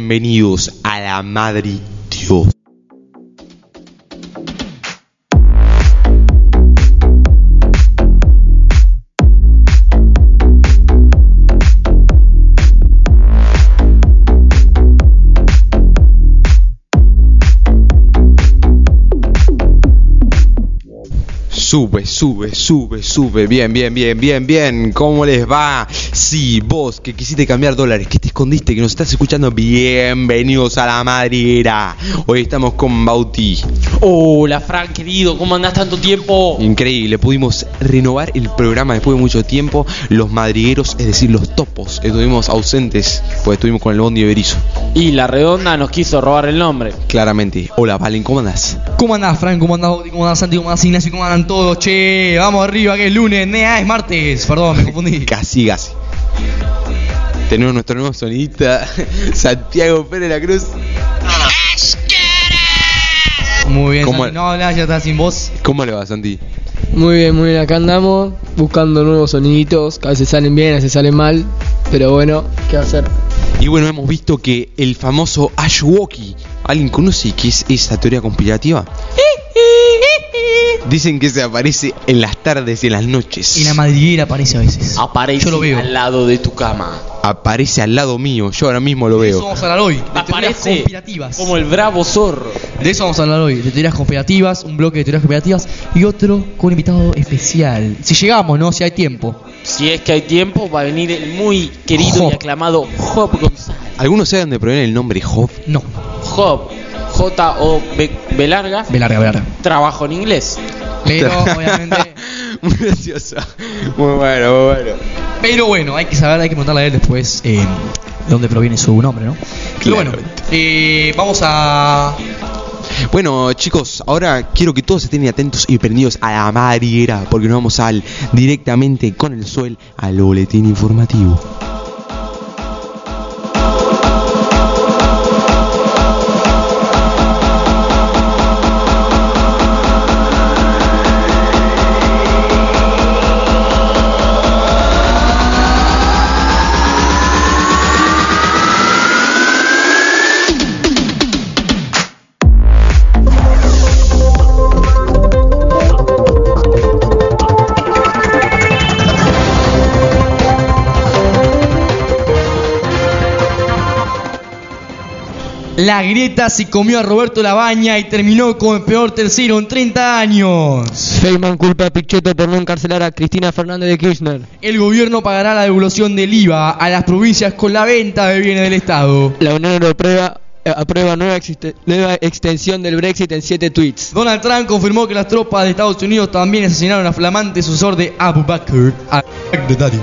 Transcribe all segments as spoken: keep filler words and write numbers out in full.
Bienvenidos a la Madre Dios. Sube, sube, sube, sube. Bien, bien, bien, bien, bien. ¿Cómo les va? Sí, vos que quisiste cambiar dólares, que te escondiste, que nos estás escuchando, bienvenidos a la madriguera. Hoy estamos con Bauti. Hola, Fran, querido, ¿cómo andás tanto tiempo? Increíble, pudimos renovar el programa después de mucho tiempo. Los madrigueros, es decir, los topos, estuvimos ausentes, pues estuvimos con el Bondi de Berizo. Y la redonda nos quiso robar el nombre. Claramente. Hola, Valen, ¿cómo andás? ¿Cómo andás, Fran? ¿Cómo andás, Bauti? ¿Cómo andás, Santi? ¿Cómo andás, Ignacio? ¿Cómo andan todos? Che, vamos arriba, que es lunes, nea, es martes. Perdón, me confundí. Casi, casi. Tenemos nuestro nuevo sonidista, Santiago Pérez La Cruz. Muy bien, ¿Cómo- Santi. No, habla, ya está sin voz. ¿Cómo le va, Santi? Muy bien, muy bien, acá andamos buscando nuevos soniditos, que a veces salen bien, a veces salen mal, pero bueno, ¿qué hacer? Y bueno, hemos visto que el famoso Ashwoki, ¿alguien conoce qué es esa teoría conspirativa? Dicen que se aparece en las tardes y en las noches. Y la madriguera aparece a veces. Aparece Yo lo veo. al lado de tu cama. Aparece al lado mío, yo ahora mismo lo De eso veo. vamos a hablar hoy, de teorías Aparece conspirativas. como el bravo zorro. De eso vamos a hablar hoy, de teorías conspirativas, un bloque de teorías conspirativas y otro con un invitado especial. Si llegamos, ¿no? Si hay tiempo. Si es que hay tiempo, va a venir el muy querido Job. y aclamado Job González. ¿Algunos saben de proviene el nombre Job? No, Job, J O B larga, ve larga, ve larga. trabajo en inglés. Pero, obviamente... Muy gracioso. Muy bueno, muy bueno. Pero bueno, hay que saber, hay que preguntarle a él después eh, de dónde proviene su nombre, ¿no? Pero bueno, Claramente. eh, vamos a... Bueno, chicos, ahora quiero que todos estén atentos y prendidos a la madriguera, porque nos vamos al directamente con el suel al boletín informativo. La grieta se comió a Roberto Labaña y terminó como el peor tercero en treinta años. Feynman culpa a Pichetto por no encarcelar a Cristina Fernández de Kirchner. El gobierno pagará la devolución del I V A a las provincias con la venta de bienes del Estado. La Unión Europea eh, aprueba nueva, existe- nueva extensión del Brexit en siete tweets. Donald Trump confirmó que las tropas de Estados Unidos también asesinaron al flamante sucesor de Abu Bakr, a Baghdadi.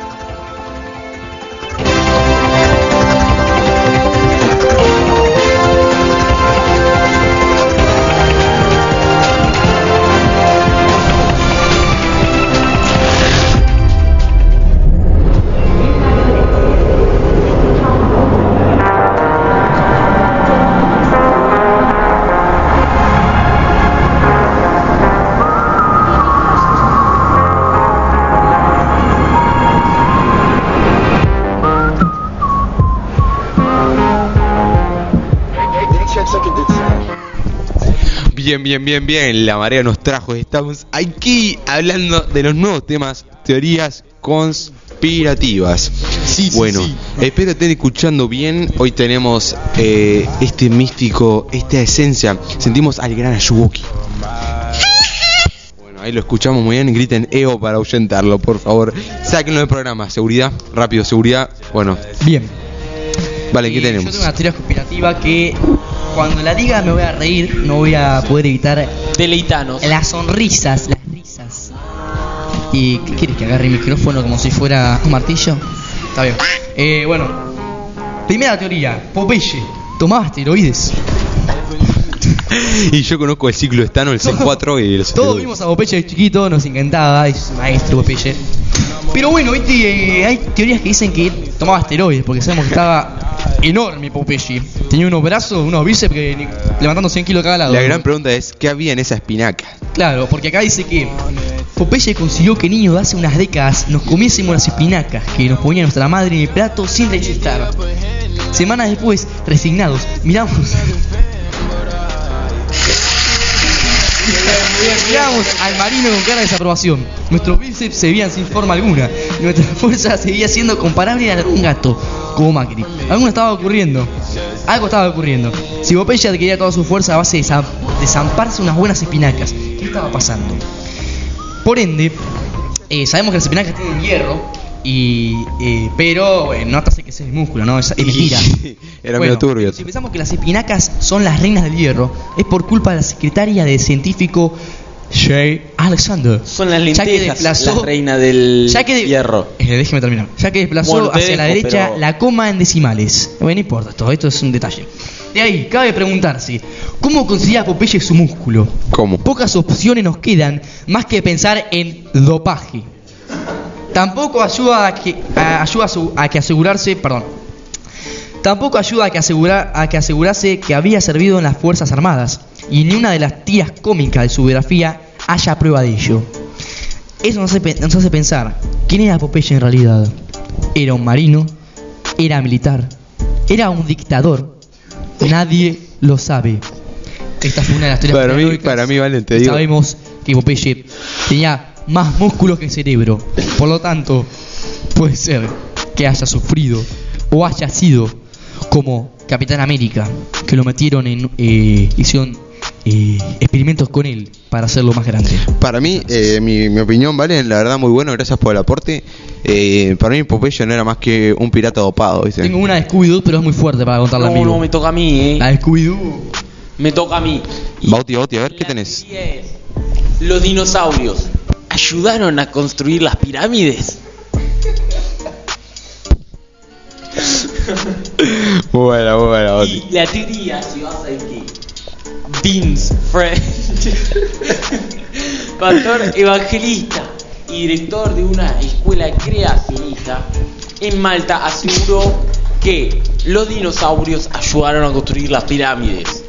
Bien, bien, bien, bien, la marea nos trajo, estamos aquí hablando de los nuevos temas, teorías conspirativas. Sí, sí, bueno, sí. espero estén escuchando bien, hoy tenemos eh, este místico, esta esencia, sentimos al gran Ashwoki. Bueno, ahí lo escuchamos muy bien, griten E O para ahuyentarlo, por favor. Sáquenlo del programa, seguridad, rápido, seguridad, bueno, Bien. vale, ¿qué Eh, tenemos? Yo tengo una teoría conspirativa que cuando la diga me voy a reír, no voy a poder evitar Deleitanos. las sonrisas, las risas. ¿Y qué quieres? ¿Que agarre el micrófono como si fuera un martillo? Está bien. Eh, bueno, primera teoría, Popeye, ¿tomaba esteroides? Y yo conozco el ciclo estano, el C cuatro y el C Todos vimos a Popeye de chiquito, nos encantaba, es maestro Popeye. Pero bueno, viste, eh, hay teorías que dicen que tomaba esteroides, porque sabemos que estaba enorme Popeye. Tenía unos brazos, unos bíceps que ni- levantando cien kilos cada lado. La gran pregunta es, ¿qué había en esa espinaca? Claro, porque acá dice que Popeye consiguió que niños de hace unas décadas nos comiésemos las espinacas que nos ponía nuestra madre en el plato sin rechistar. Semanas después, resignados, miramos... Miramos al marino con cara de desaprobación. Nuestros bíceps se veían sin forma alguna. Y nuestra fuerza seguía siendo comparable a la de un gato, como Macri. Algo estaba ocurriendo. Algo estaba ocurriendo. Si Popeye adquiría toda su fuerza a base de, zam- de zamparse unas buenas espinacas, ¿qué estaba pasando? Por ende, eh, sabemos que las espinacas tienen hierro. Y, eh, pero eh, no hasta hace que sea el músculo, ¿no? Es, es mentira. Era Bueno, medio turbio. si pensamos que las espinacas son las reinas del hierro, es por culpa de la secretaria del científico J. Alexander. Son las Ya que lentejas desplazó- la reina del ya que de- hierro. Eh, déjeme terminar. Ya que desplazó Bueno, te hacia la dejo, derecha pero- la coma en decimales. Bueno, no importa, todo esto es un detalle. De ahí, cabe preguntarse, ¿cómo conseguía Popeye su músculo? ¿Cómo? Pocas opciones nos quedan más que pensar en dopaje. Tampoco ayuda a que, a, ayuda a, su- a que asegurarse, perdón. Tampoco ayuda a que, asegura, a que asegurase que había servido en las Fuerzas Armadas. Y ni una de las tiras cómicas de su biografía haya prueba de ello. Eso nos hace, pe- nos hace pensar, ¿quién era Popeye en realidad? ¿Era un marino? ¿Era militar? ¿Era un dictador? Nadie lo sabe. Esta fue una de las teorías Para mí, conspiranoicas. para mí, Valen, te digo. Sabemos que Popeye tenía más músculos que cerebro. Por lo tanto, puede ser que haya sufrido o haya sido como Capitán América, que lo metieron en... Eh, hicieron eh, experimentos con él para hacerlo más grande. Para mí, eh, mi, mi opinión, Valen, la verdad muy bueno, gracias por el aporte. Eh, para mí Popeye no era más que un pirata dopado, ¿viste? Tengo una de Scooby-Doo, pero es muy fuerte para contarla en No, vivo. no, me toca a mí, eh. La de Scooby-Doo. Me toca a mí. Y Bauti, Bauti, a ver, ¿qué la tenés? teoría es, los dinosaurios ayudaron a construir las pirámides. Muy buena, muy buena, Bauti. Y la teoría se basa en que Vince French, pastor evangelista y director de una escuela creacionista en Malta, aseguró que los dinosaurios ayudaron a construir las pirámides.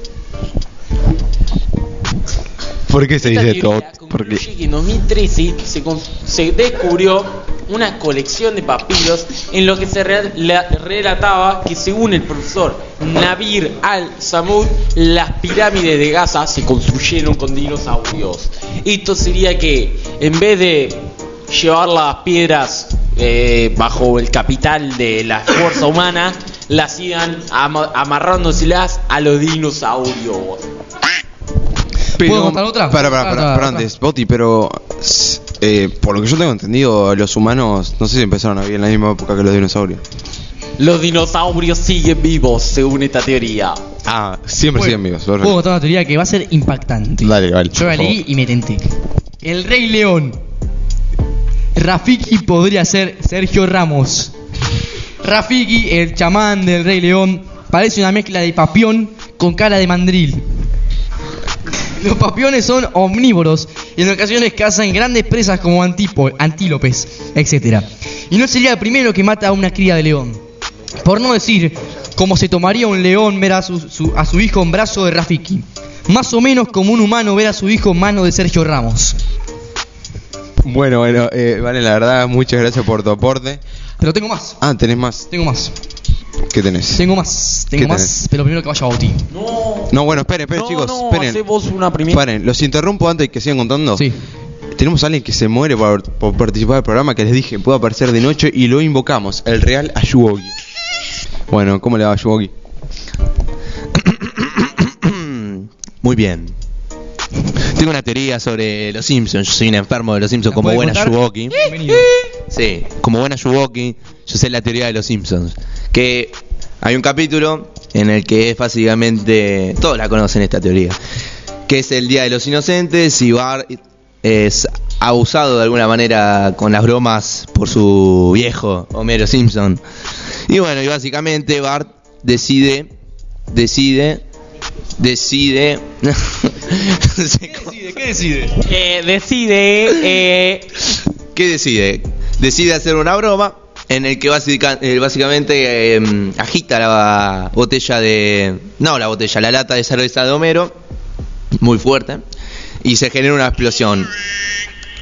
¿Por qué se Esta dice esto? teoría ¿Por qué? concluye que en dos mil trece se, con- se descubrió una colección de papiros en lo que se re- la- relataba que, según el profesor Nabir al-Samud, las pirámides de Gaza se construyeron con dinosaurios. Esto sería que, en vez de llevar las piedras eh, bajo el capital de la fuerza humana, las iban ama- amarrándoselas a los dinosaurios. ¿Puedo contar otra? Para, para, Otra, para, otra, para otra. antes, Bauti, pero s- eh, por lo que yo tengo entendido, los humanos no sé si empezaron a vivir en la misma época que los dinosaurios. Los dinosaurios siguen vivos, según esta teoría. Ah, siempre Bueno, siguen vivos. Puedo perfecto. contar una teoría que va a ser impactante. Dale, vale, Yo la por leí favor. y me tenté. El Rey León. Rafiki podría ser Sergio Ramos. Rafiki, el chamán del Rey León, parece una mezcla de papión con cara de mandril. Los papiones son omnívoros y en ocasiones cazan grandes presas como antipo- antílopes, etcétera. Y no sería el primero que mata a una cría de león. Por no decir cómo se tomaría un león ver a su, su- a su hijo en brazo de Rafiki. Más o menos como un humano ver a su hijo en mano de Sergio Ramos. Bueno, bueno, eh, vale, la verdad, muchas gracias por tu aporte. Pero tengo más, Ah, ¿tenés más? tengo más, ¿Qué tenés? tengo más, tengo ¿Qué más, tenés? pero primero que vaya Bauti. No, No, bueno, esperen, esperen, no, chicos, no, esperen. hacé vos una primera. Paren, los interrumpo antes de que sigan contando. Sí. Tenemos a alguien que se muere por, por participar del programa, que les dije puede aparecer de noche y lo invocamos, el real Ayuwoki. Bueno, ¿cómo le va Ayuwoki? Muy bien. Tengo una teoría sobre los Simpsons. Yo soy un enfermo de los Simpsons ¿La como puede buena contar? Yuwoki. Bienvenido. Sí, como buena Yuwoki, yo sé la teoría de los Simpsons. Que hay un capítulo en el que es básicamente, todos la conocen esta teoría, que es el Día de los Inocentes y Bart es abusado de alguna manera con las bromas por su viejo Homero Simpson. Y bueno, y básicamente Bart decide, decide, decide... ¿Qué decide? ¿Qué decide? Eh, decide. Eh, ¿Qué decide? Decide hacer una broma en el que básica- eh, básicamente eh, agita la botella de... No, la botella, la lata de cerveza de Homero, muy fuerte, y se genera una explosión.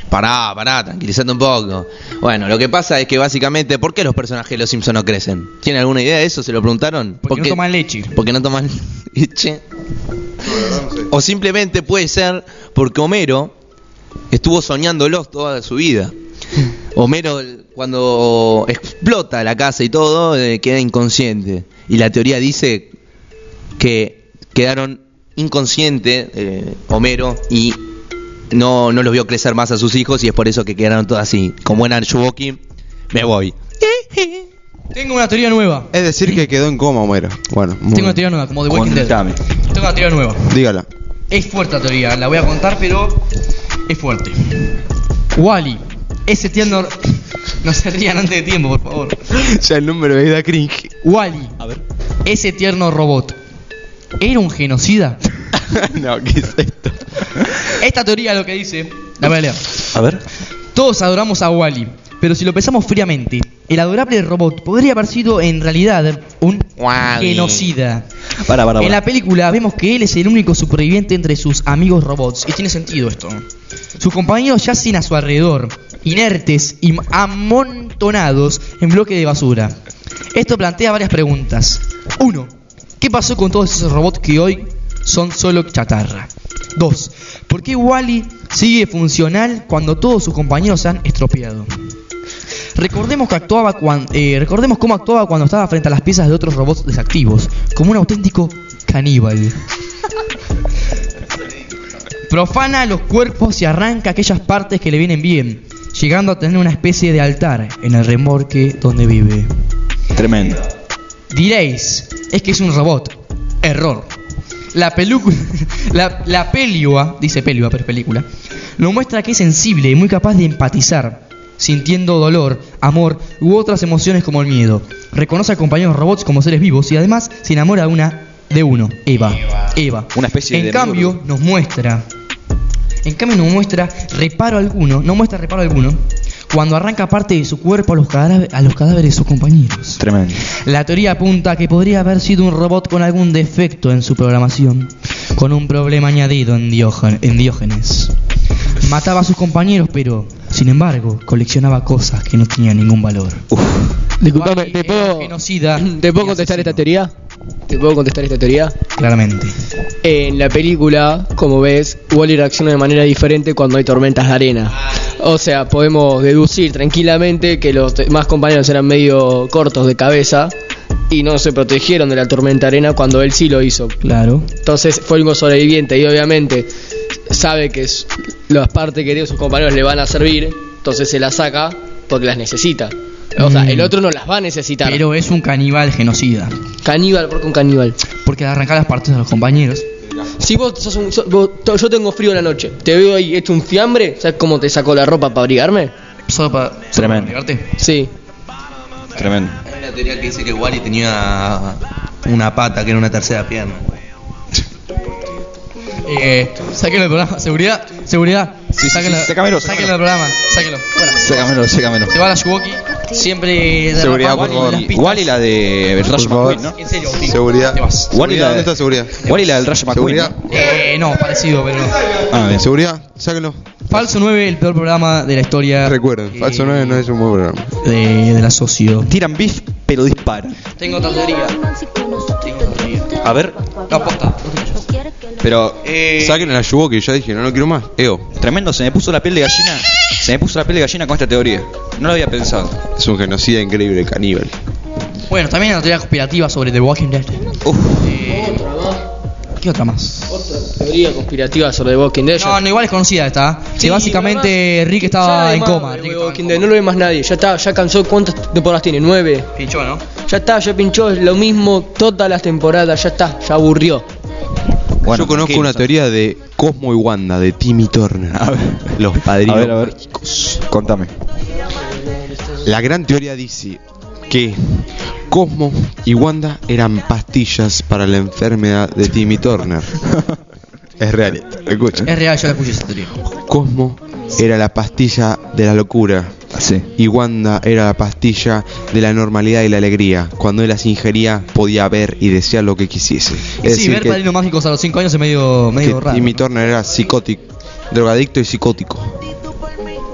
Pará, pará, tranquilizate un poco. Bueno, lo que pasa es que básicamente, ¿por qué los personajes de los Simpsons no crecen? ¿Tienen alguna idea de eso? ¿Se lo preguntaron? Porque no toman leche. Porque no toman leche. O simplemente puede ser porque Homero estuvo soñándolos toda su vida. Homero, cuando explota la casa y todo, eh, queda inconsciente. Y la teoría dice que quedaron inconscientes eh, Homero y no, no los vio crecer más a sus hijos y es por eso que quedaron todos así. Como en Archuboki, me voy. Tengo una teoría nueva. Es decir, que quedó en coma Homero. Bueno, muy Tengo una teoría nueva, como de Walking Dead. Contame. Tengo una teoría nueva. Dígala. Es fuerte la teoría, la voy a contar, pero es fuerte. Wally, ese tierno... No se rían antes de tiempo, por favor. Ya el número de da cringe. Wally, A ver. ese tierno robot, ¿era un genocida? No, ¿qué es esto? Esta teoría lo que dice... La voy a leer. A ver. Todos adoramos a Wally, pero si lo pensamos fríamente, el adorable robot podría haber sido en realidad un Wall-E. genocida. Para, para, En para. la película vemos que él es el único superviviente entre sus amigos robots, y tiene sentido esto. Sus compañeros yacen a su alrededor, inertes y amontonados en bloques de basura. Esto plantea varias preguntas. Uno, ¿qué pasó con todos esos robots que hoy son solo chatarra? Dos, ¿por qué Wall-E sigue funcional cuando todos sus compañeros se han estropeado? Recordemos que actuaba cuan, eh, recordemos cómo actuaba cuando estaba frente a las piezas de otros robots desactivos, como un auténtico caníbal. Profana los cuerpos y arranca aquellas partes que le vienen bien, llegando a tener una especie de altar en el remolque donde vive. Tremendo. Diréis, es que es un robot. Error. La película, la, la película, dice película, pero es película, lo muestra que es sensible y muy capaz de empatizar, sintiendo dolor, amor u otras emociones como el miedo. Reconoce a compañeros robots como seres vivos y además se enamora de una de uno, Eva. Eva. Una especie en de cambio, amigo. nos muestra, en cambio nos muestra reparo alguno, no muestra reparo alguno cuando arranca parte de su cuerpo a los, cadáver- a los cadáveres de sus compañeros. Tremendo. La teoría apunta a que podría haber sido un robot con algún defecto en su programación, con un problema añadido en, Diógen- en Diógenes. Mataba a sus compañeros, pero, sin embargo, coleccionaba cosas que no tenían ningún valor. Disculpame, Wall-E ¿te era puedo, un genocida ¿te puedo y contestar esta asesino. teoría? ¿Te puedo contestar esta teoría? Claramente. En la película, como ves, Wall-E reacciona de manera diferente cuando hay tormentas de arena. O sea, podemos deducir tranquilamente que los demás compañeros eran medio cortos de cabeza y no se protegieron de la tormenta de arena cuando él sí lo hizo. Claro. Entonces fue el único sobreviviente y obviamente sabe que s- las partes que tienen sus compañeros le van a servir, entonces se las saca porque las necesita. O sea, Mm. el otro no las va a necesitar. Pero es un caníbal genocida. Caníbal, porque un caníbal. Porque al arrancar las partes de los compañeros. Si vos sos un. sos- vos- to- yo tengo frío en la noche, te veo ahí hecho un fiambre, ¿sabes cómo te sacó la ropa para abrigarme? Solo para. Tremendo. Sí. Tremendo. Hay una teoría que dice que Wall-E tenía una pata que era una tercera pierna. Eh, sáquenlo del programa. Seguridad. Seguridad. Sí, sí, sáquenlo, sí, sácamelo, sáquenlo sácamelo. del programa. Sáquenlo. Fuera. Sácamelo, sácamelo. Se va la Yuwoki. Siempre. Seguridad, por derrapando favor. las pistas. Igual y la de Rayo Por favor. McQueen, ¿no? En serio, Agustín. Seguridad. Te vas. Igual y la ¿Dónde de- está seguridad? Igual y la del Rayo McQueen, Seguridad. ¿no? Eh, no, parecido, pero no. Ah, bien. Seguridad, sáquenlo. Falso nueve, el peor programa de la historia. Recuerden, eh, Falso nueve no es un buen programa. De, de la socio. Tiran beef, pero disparan. Tengo otra teoría. Tengo otra teoría. A ver, No, posta. pero. Eh, Sáquenlo a la Yuwoki, ya dije, no, no quiero más. Eo, Tremendo, se me puso la piel de gallina. Se me puso la piel de gallina con esta teoría. No lo había pensado. es un genocida increíble, caníbal. Bueno, también hay una teoría conspirativa sobre The Walking Dead. Uf. Eh, ¿Qué otra más? Otra teoría conspirativa sobre The Walking Dead. No, no, igual es conocida esta. Sí, que básicamente además, Rick ya estaba en además, coma. The Rick estaba en Walking coma. Dead, no lo ve más nadie. Ya está, ya cansó. ¿Cuántas temporadas tiene? Nueve. Pinchó, ¿no? Ya está, ya pinchó lo mismo todas las temporadas. Ya está, ya aburrió. Bueno, Yo conozco tranquilo, una teoría de Cosmo y Wanda, de Timmy Turner. A ver. Los padrinos A ver, a ver. mágicos. Contame. La gran teoría dice que Cosmo y Wanda eran pastillas para la enfermedad de Timmy Turner. Es real, escucha. Es real, yo la escuché esa teoría. Cosmo era la pastilla de la locura Sí. y Wanda era la pastilla de la normalidad y la alegría. Cuando él las ingería podía ver y desear lo que quisiese. Y sí, ver padrinos mágicos a los cinco años es medio, medio que raro. Timmy ¿no? Turner era psicótico, drogadicto y psicótico.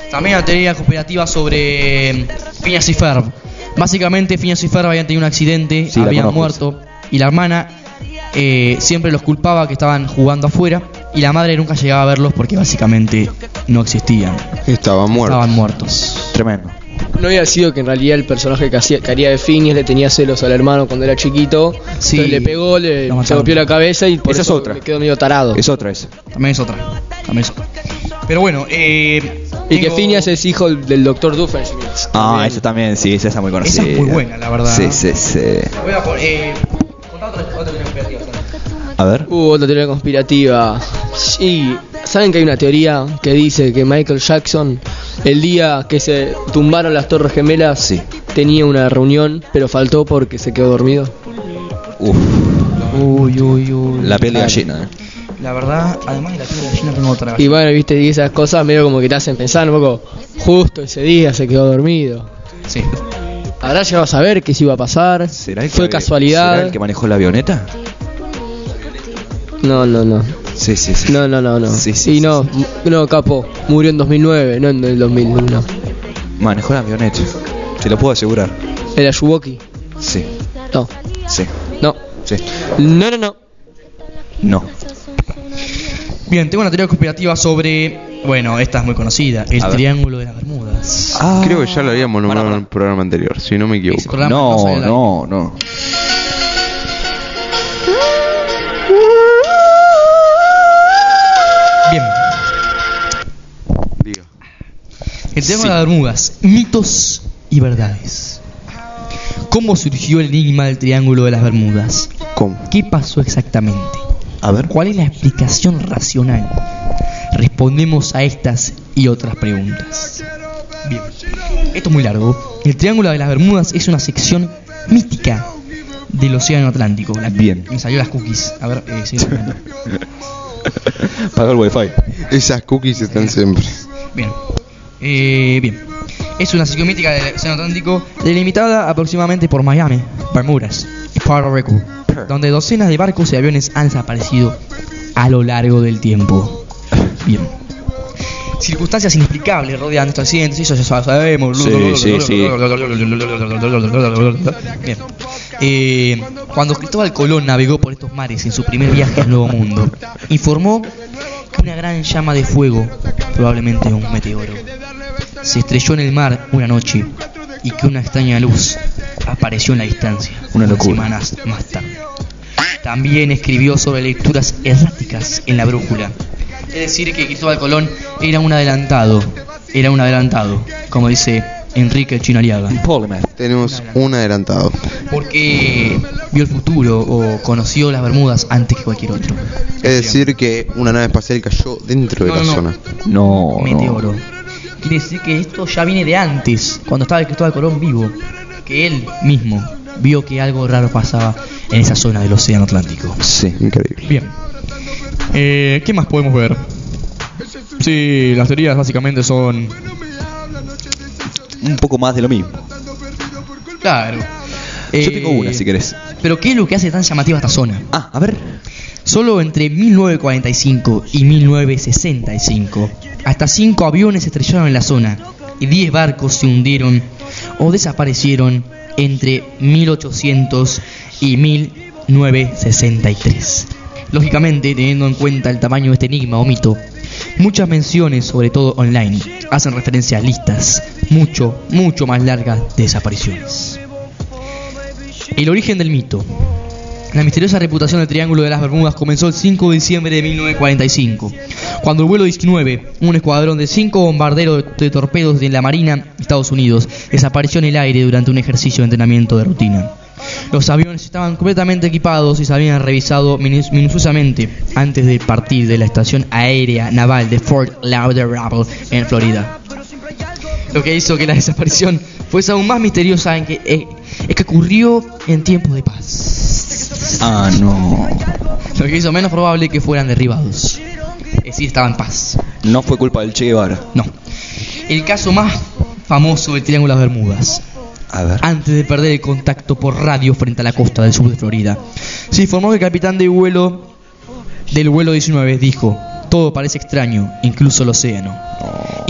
También una teoría conspirativa sobre Phineas y Ferb. Básicamente Phineas y Ferb habían tenido un accidente, Sí, la habían conozco. muerto y la hermana eh, siempre los culpaba que estaban jugando afuera y la madre nunca llegaba a verlos porque básicamente no existían, Estaba muerto. estaban muertos. Tremendo. No había sido que en realidad el personaje que, hacía, que haría de Phineas le tenía celos al hermano cuando era chiquito. Sí. Entonces le pegó, le Lo se mataron. golpeó la cabeza y por Esa es eso otra. me quedó medio tarado. Es otra esa. También es otra, también es otra. Pero bueno, eh, Y que tengo- Phineas es hijo del doctor Doofenshmirtz. Ah, También. esa también, sí, esa es muy conocida. Esa es muy buena, la verdad. Sí, sí, sí. Voy a poner, eh, contá otra, otra teoría conspirativa, Tony. A ver. Uh, otra teoría conspirativa. Sí, ¿saben que hay una teoría que dice que Michael Jackson, el día que se tumbaron las Torres Gemelas, Sí. tenía una reunión, pero faltó porque se quedó dormido? Uf, Uy, uy, uy. la piel de gallina. eh. La verdad, además de la piel de gallina tengo otra. Y bueno, viste, y esas cosas medio como que te hacen pensar un poco, justo ese día se quedó dormido. Sí. ¿Habrá llegado a saber qué se iba a pasar? ¿Será el ¿Fue que, casualidad? ¿Será el que manejó la avioneta? No, no, no. Sí, sí, sí. No, no, no, no. Sí, sí, y no, sí, m- no, capo, murió en dos mil nueve, no en el dos mil uno. Manejó la avioneta. Te lo puedo asegurar. ¿Era Yuwoki? Sí, No, sí, no. sí. No, no, no. No. Bien, tengo una teoría conspirativa sobre. Bueno, esta es muy conocida: el A ver. Triángulo de las Bermudas. Ah, Creo que ya lo habíamos nombrado Bueno, en el programa anterior, si no me Ese equivoco. programa no salió No, al aire. no, no. Bien, Diga. el Triángulo Sí. de las Bermudas: mitos y verdades. ¿Cómo surgió el enigma del Triángulo de las Bermudas? ¿Cómo? ¿Qué pasó exactamente? A ver. ¿Cuál es la explicación racional? Respondemos a estas y otras preguntas. Bien, esto es muy largo. El Triángulo de las Bermudas es una sección mítica del Océano Atlántico. La- Bien. Me salió las cookies. A ver, eh, sigue hablando. Paga el wifi. Esas cookies están siempre. Bien. Eh, bien. Es una sección mítica del Océano Atlántico delimitada aproximadamente por Miami, Bermudas y Puerto Rico, donde docenas de barcos y aviones han desaparecido a lo largo del tiempo. Bien. Circunstancias inexplicables rodean estos accidentes, eso ya sabemos. Sí, sí, sí. Bien. Eh, cuando Cristóbal Colón navegó por estos mares en su primer viaje al Nuevo Mundo, informó que una gran llama de fuego, probablemente un meteoro, se estrelló en el mar una noche y que una extraña luz apareció en la distancia Una unas locura. semanas más tarde. También escribió sobre lecturas erráticas en la brújula. Es decir, que Cristóbal Colón era un adelantado, era un adelantado, como dice Enrique Chinariaga, Polymath. Tenemos un adelantado. porque vio el futuro o conoció las Bermudas antes que cualquier otro. Es decir, que una nave espacial cayó dentro de No, la no, no. zona. No, Meteoro. no. Quiere decir que esto ya viene de antes, cuando estaba Cristóbal Colón vivo, que él mismo vio que algo raro pasaba en esa zona del Océano Atlántico. Sí. Increíble. Bien. Eh, ¿Qué más podemos ver? Sí, las teorías básicamente son... Un poco más de lo mismo. Claro. Yo Eh, tengo una, si querés. Pero ¿qué es lo que hace tan llamativa esta zona? Ah, a ver. Solo entre mil novecientos cuarenta y cinco y mil novecientos sesenta y cinco, hasta cinco aviones se estrellaron en la zona y diez barcos se hundieron o desaparecieron entre mil ochocientos y mil novecientos sesenta y tres. Lógicamente, teniendo en cuenta el tamaño de este enigma o mito, muchas menciones, sobre todo online, hacen referencia a listas mucho, mucho más largas de desapariciones. El origen del mito. La misteriosa reputación del Triángulo de las Bermudas comenzó el cinco de diciembre de mil novecientos cuarenta y cinco, cuando el vuelo diecinueve, un escuadrón de cinco bombarderos de torpedos de la Marina de Estados Unidos, desapareció en el aire durante un ejercicio de entrenamiento de rutina. Los aviones estaban completamente equipados y se habían revisado minus- minuciosamente antes de partir de la estación aérea naval de Fort Lauderdale en Florida. Lo que hizo que la desaparición fuese aún más misteriosa en que, eh, es que ocurrió en tiempos de paz. Ah, no. Lo que hizo menos probable que fueran derribados. Es decir, estaba en paz. No fue culpa del Che Guevara. No. El caso más famoso del Triángulo de las Bermudas. A ver. Antes de perder el contacto por radio frente a la costa del sur de Florida, se informó que el capitán de vuelo del vuelo diecinueve dijo: todo parece extraño, incluso el océano. Y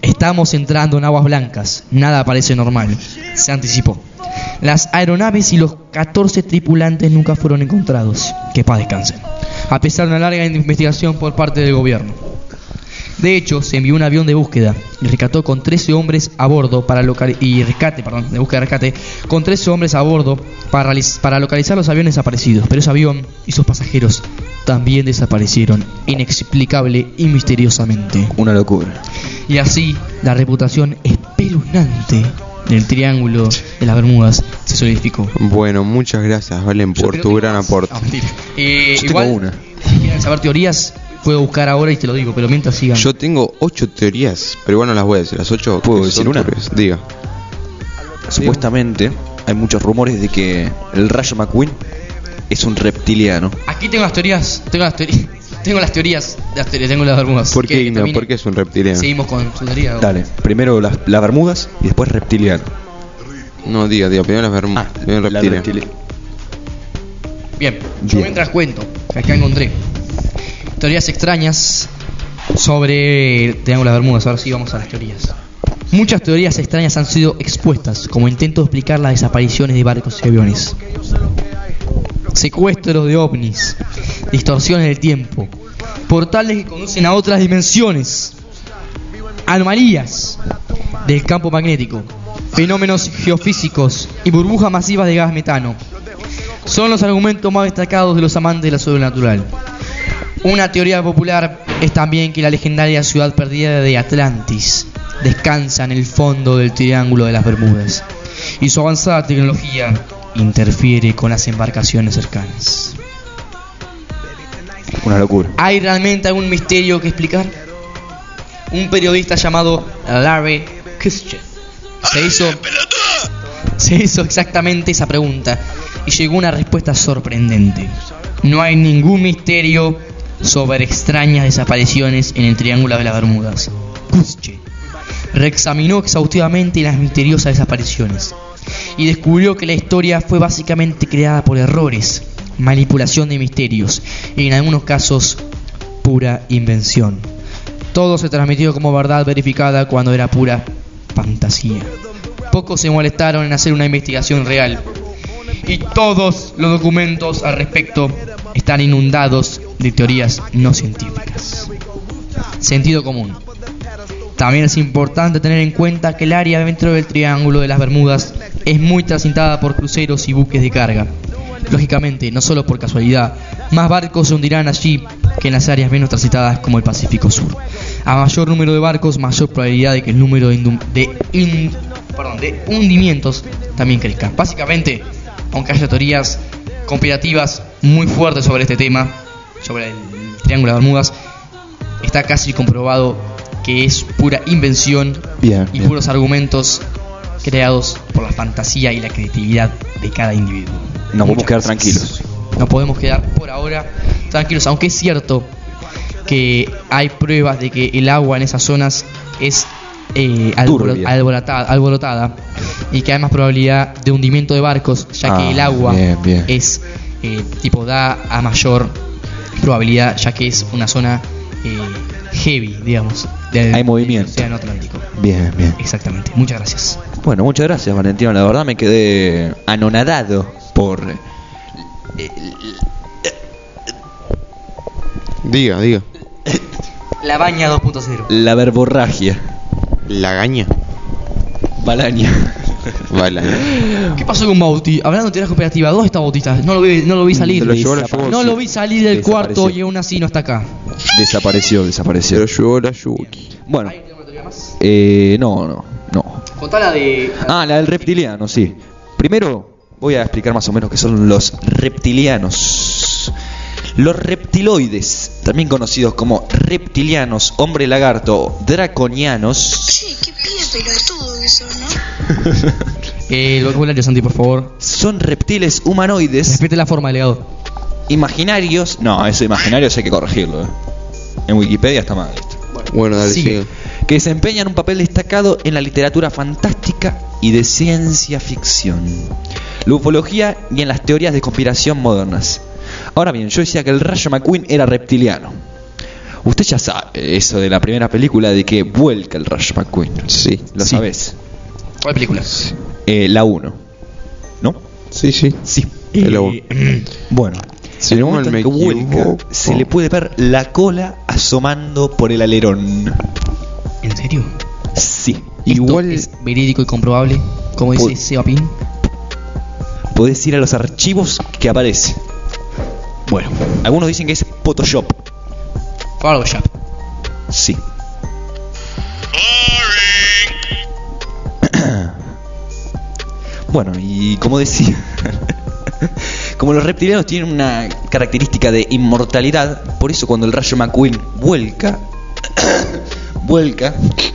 Estamos entrando en aguas blancas. Nada parece normal. Se anticipó. Las aeronaves y los catorce tripulantes nunca fueron encontrados. Que paz descansen. A pesar de una larga investigación por parte del gobierno. De hecho, se envió un avión de búsqueda y rescató con trece hombres a bordo para local y rescate, perdón, de búsqueda y rescate con trece hombres a bordo para, para localizar los aviones desaparecidos. Pero ese avión y sus pasajeros también desaparecieron inexplicable y misteriosamente. Una locura. Y así la reputación espeluznante del Triángulo de las Bermudas se solidificó. Bueno, muchas gracias, Valen, por tu gran aporte. Ah, mentira. Eh, Yo igual, tengo una. si quieren saber teorías, puedo buscar ahora y te lo digo, pero mientras sigan. Yo tengo ocho teorías, pero igual no las voy a decir. Las ocho. ¿Puedo que decir son una? turbias. Diga. Supuestamente hay muchos rumores de que el Rayo McQueen es un reptiliano. Aquí tengo las teorías, tengo las teorías, tengo las teorías, las teorías, tengo las Bermudas. ¿Por qué, ¿Qué- Igno? termine? ¿Por qué es un reptiliano? Seguimos con su teoría. Dale, primero las, las Bermudas y después reptiliano. No, diga, diga. Primero las Bermudas. primero la reptiliano. reptili- Bien, yo Bien. mientras cuento, que acá encontré teorías extrañas sobre el Triángulo de las Bermudas. Ahora sí vamos a las teorías. Muchas teorías extrañas han sido expuestas como intento de explicar las desapariciones de barcos y aviones, secuestros de ovnis, distorsiones del tiempo, portales que conducen a otras dimensiones, anomalías del campo magnético, fenómenos geofísicos y burbujas masivas de gas metano. Son los argumentos más destacados de los amantes de la sobrenatural. Una teoría popular es también que la legendaria ciudad perdida de Atlantis descansa en el fondo del Triángulo de las Bermudas y su avanzada tecnología interfiere con las embarcaciones cercanas. Una locura. ¿Hay realmente algún misterio que explicar? Un periodista llamado Larry Kushner se hizo, se hizo exactamente esa pregunta y llegó a una respuesta sorprendente. No hay ningún misterio sobre extrañas desapariciones en el Triángulo de las Bermudas. Kushner reexaminó exhaustivamente las misteriosas desapariciones y descubrió que la historia fue básicamente creada por errores, manipulación de misterios y en algunos casos pura invención. Todo se transmitió como verdad verificada cuando era pura fantasía. Pocos se molestaron en hacer una investigación real y todos los documentos al respecto están inundados de teorías no científicas. Sentido común. También es importante tener en cuenta que el área dentro del Triángulo de las Bermudas es muy transitada por cruceros y buques de carga. Lógicamente, no solo por casualidad, más barcos se hundirán allí que en las áreas menos transitadas como el Pacífico Sur. A mayor número de barcos, mayor probabilidad de que el número de, indum- de, in- perdón, de hundimientos también crezca. Básicamente, aunque haya teorías conspirativas muy fuertes sobre este tema, sobre el Triángulo de las Bermudas, está casi comprobado que es pura invención Bien, y bien. puros argumentos creados por la fantasía y la creatividad de cada individuo. Nos podemos Muchas quedar gracias. tranquilos. Nos podemos quedar por ahora tranquilos, aunque es cierto que hay pruebas de que el agua en esas zonas es eh, alboro- Turbia. alborotada, alborotada y que hay más probabilidad de hundimiento de barcos, ya Ah, que el agua bien, bien. es eh, tipo da a mayor probabilidad, ya que es una zona eh, heavy, digamos, del, Hay movimiento. del Océano Atlántico. Bien, bien. Exactamente. Muchas gracias. Bueno, muchas gracias, Valentino. La verdad me quedé anonadado por Diga, diga. La baña dos punto cero. la verborragia. La gaña. Balaña. Vale. ¿Qué pasó con Bauti? Hablando de teorías cooperativas, ¿dónde está Bautista? No lo vi, no lo vi salir. Se lo llevó la lluvia. No lo vi salir del Desapareció. cuarto y aún así no está acá. Desapareció, Se desapareció. lo llevó la Yuki. Bueno, ¿Hay alguna teoría más? eh, no, no, no. Contá la de... Ah, la del reptiliano, sí. Primero voy a explicar más o menos qué son los reptilianos. Los reptiloides, también conocidos como reptilianos, hombre lagarto, draconianos, Che, qué pibe pelotudo que son, ¿no? Eh, el vocabulario, Santi, por favor. son reptiles humanoides Respete la forma, delegado. imaginarios. No, eso imaginarios hay que corregirlo. ¿eh? En Wikipedia está mal. Bueno, dale, Sigue. sigue. Que desempeñan un papel destacado en la literatura fantástica y de ciencia ficción, la ufología y en las teorías de conspiración modernas. Ahora bien, yo decía que el Rayo McQueen era reptiliano. Usted ya sabe eso de la primera película de que vuelca el Rayo McQueen. Sí. ¿Lo Sí. sabes? ¿Cuál película? Eh, la uno. ¿No? Sí, sí. Sí. Es la uno. Bueno, Si en el no momento me en que vuelca, equivoco. se le puede ver la cola asomando por el alerón. ¿En serio? Sí. Igual- ¿Esto es verídico y comprobable? Como dice Uy. Seba Pin. Podés ir a los archivos que aparece. Bueno, algunos dicen que es Photoshop. Photoshop. Sí. Bueno, y como decía, como los reptilianos tienen una característica de inmortalidad, por eso cuando el Rayo McQueen vuelca, vuelca,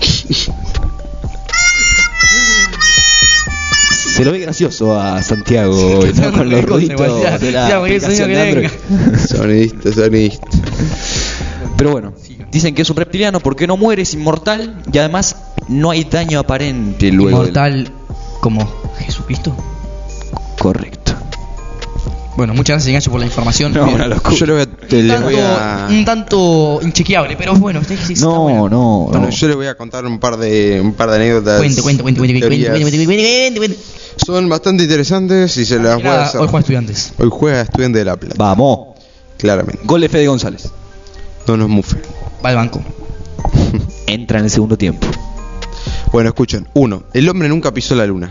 se lo ve gracioso a Santiago, ¿no? Con los ruiditos de la aplicación de Android. Sonidista, sonidista. Pero bueno, dicen que es un reptiliano porque no muere, es inmortal y además no hay daño aparente luego del- Inmortal como Jesucristo. Correcto. Bueno, muchas gracias, Ignacio, por la información. No, Bien. una locura. Yo le voy a, te- un, les tanto, voy a... un tanto inchequeable, pero bueno, usted sí está No, bueno. no, Bueno, no. yo les voy a contar un par de un par de anécdotas. Cuente, cuente, cuente, cuente, cuente, teorías. cuente, cuente, cuente, cuente, cuente, cuente. Son bastante interesantes y se las voy a Nada, hacer. hoy juega Estudiantes. Hoy juega Estudiante de La Plata. Vamos. Claramente. Gol de Fede González. No nos mufe. Va al banco. Entra en el segundo tiempo. Bueno, escuchen. Uno. El hombre nunca pisó la luna.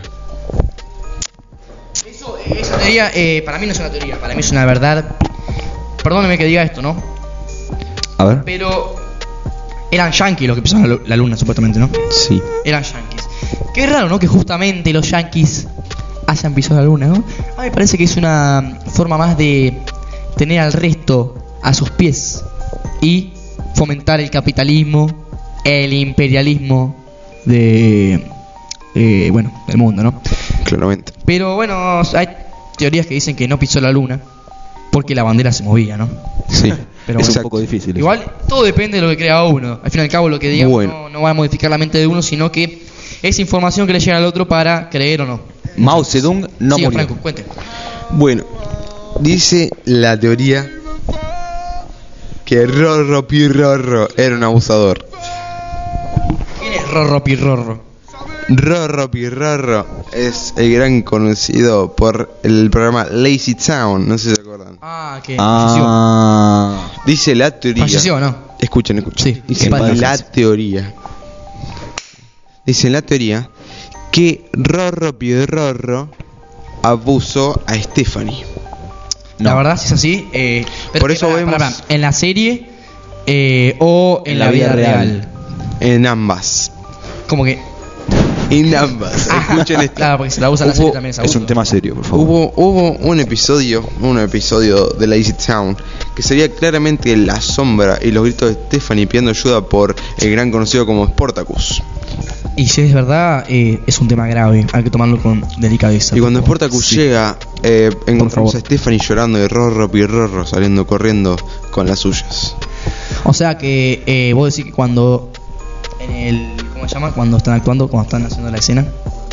Eso, esa teoría, eh, para mí no es una teoría, para mí es una verdad. Perdóneme que diga esto, ¿no? A ver. Pero eran yankees los que pisaron la, lu- la luna, supuestamente, ¿no? Sí. Eran yankees. Qué raro, ¿no? Que justamente los yankees hayan pisado la luna, ¿no? A mí me parece que es una forma más de tener al resto a sus pies y fomentar el capitalismo, el imperialismo de, eh, bueno, del mundo, ¿no? Claramente. Pero bueno, hay teorías que dicen que no pisó la luna porque la bandera se movía, ¿no? Sí. Pero es bueno. un poco difícil. Igual todo depende de lo que crea uno. Al fin y al cabo lo que digamos Bueno. no, no va a modificar la mente de uno, sino que es información que le llega al otro para creer o no. Mao Zedong no Siga, murió. Franco, cuente. Bueno. Dice la teoría que Rorro Pirrorro era un abusador. ¿Quién es Rorro Pirrorro? Rorro Pirrorro es el gran conocido por el programa Lazy Town. No sé si se acuerdan. Ah, que Ah. Dice la teoría. falleció. ¿Falleció o no? Escuchen, escuchen. Sí, Dice que padre la falleció. teoría. Dice la teoría que Rorro Pirrorro abusó a Stephanie. La No. verdad, si es así. Eh, pero Por eso pará, vemos- pará, pará. ¿En la serie eh, o en, la, vida, real? En ambas. Como que. En ambas. Escuchen esto. Claro, porque se la usa en la Hubo- serie también. Es, Es abuso. un tema serio, por favor. Hubo, hubo un episodio, un episodio de Lazy Town que sería claramente la sombra y los gritos de Stephanie pidiendo ayuda por el gran conocido como Sportacus. Y si es verdad, eh, es un tema grave. Hay que tomarlo con delicadeza. Y cuando Sportacus Sí. llega, eh, encontramos favor. a Stephanie llorando y Rorro Pirrorro saliendo corriendo con las suyas. O sea que eh, vos decís que cuando en el ¿cómo se llama? Cuando están actuando, cuando están haciendo la escena.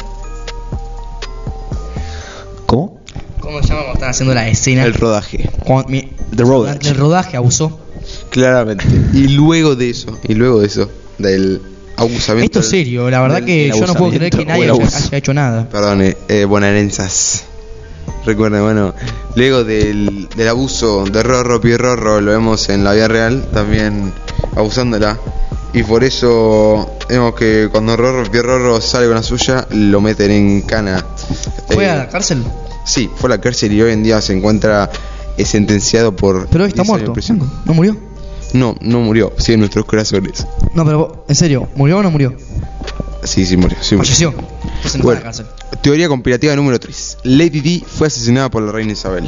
¿Cómo? ¿Cómo se llama cuando están haciendo la escena? El rodaje. Cuando- mi- The rodage. durante el rodaje abusó. Claramente. Y luego de eso, y luego de eso, del abusamiento. Esto es del- serio, la verdad del- que del yo no puedo creer que abusamiento nadie o el haya, abuso. haya hecho nada. Perdón, eh, eh, bonaerenses. Recuerden, bueno, luego del, del abuso de Rorro Pirrorro, lo vemos en la vida real, también abusándola. Y por eso vemos que cuando Rorro Pirrorro sale con la suya, lo meten en cana. ¿Fue Eh, a la cárcel? Sí, fue a la cárcel y hoy en día se encuentra eh, sentenciado por... Pero hoy está diez años de muerto. prisión. ¿No murió? No, no murió, sigue en nuestros corazones. No, pero vos- en serio, ¿murió o no murió? Sí, sí murió, sí murió. Falleció. Entonces no fue a Bueno, la cárcel. teoría conspirativa número tres. Lady Di fue asesinada por la reina Isabel.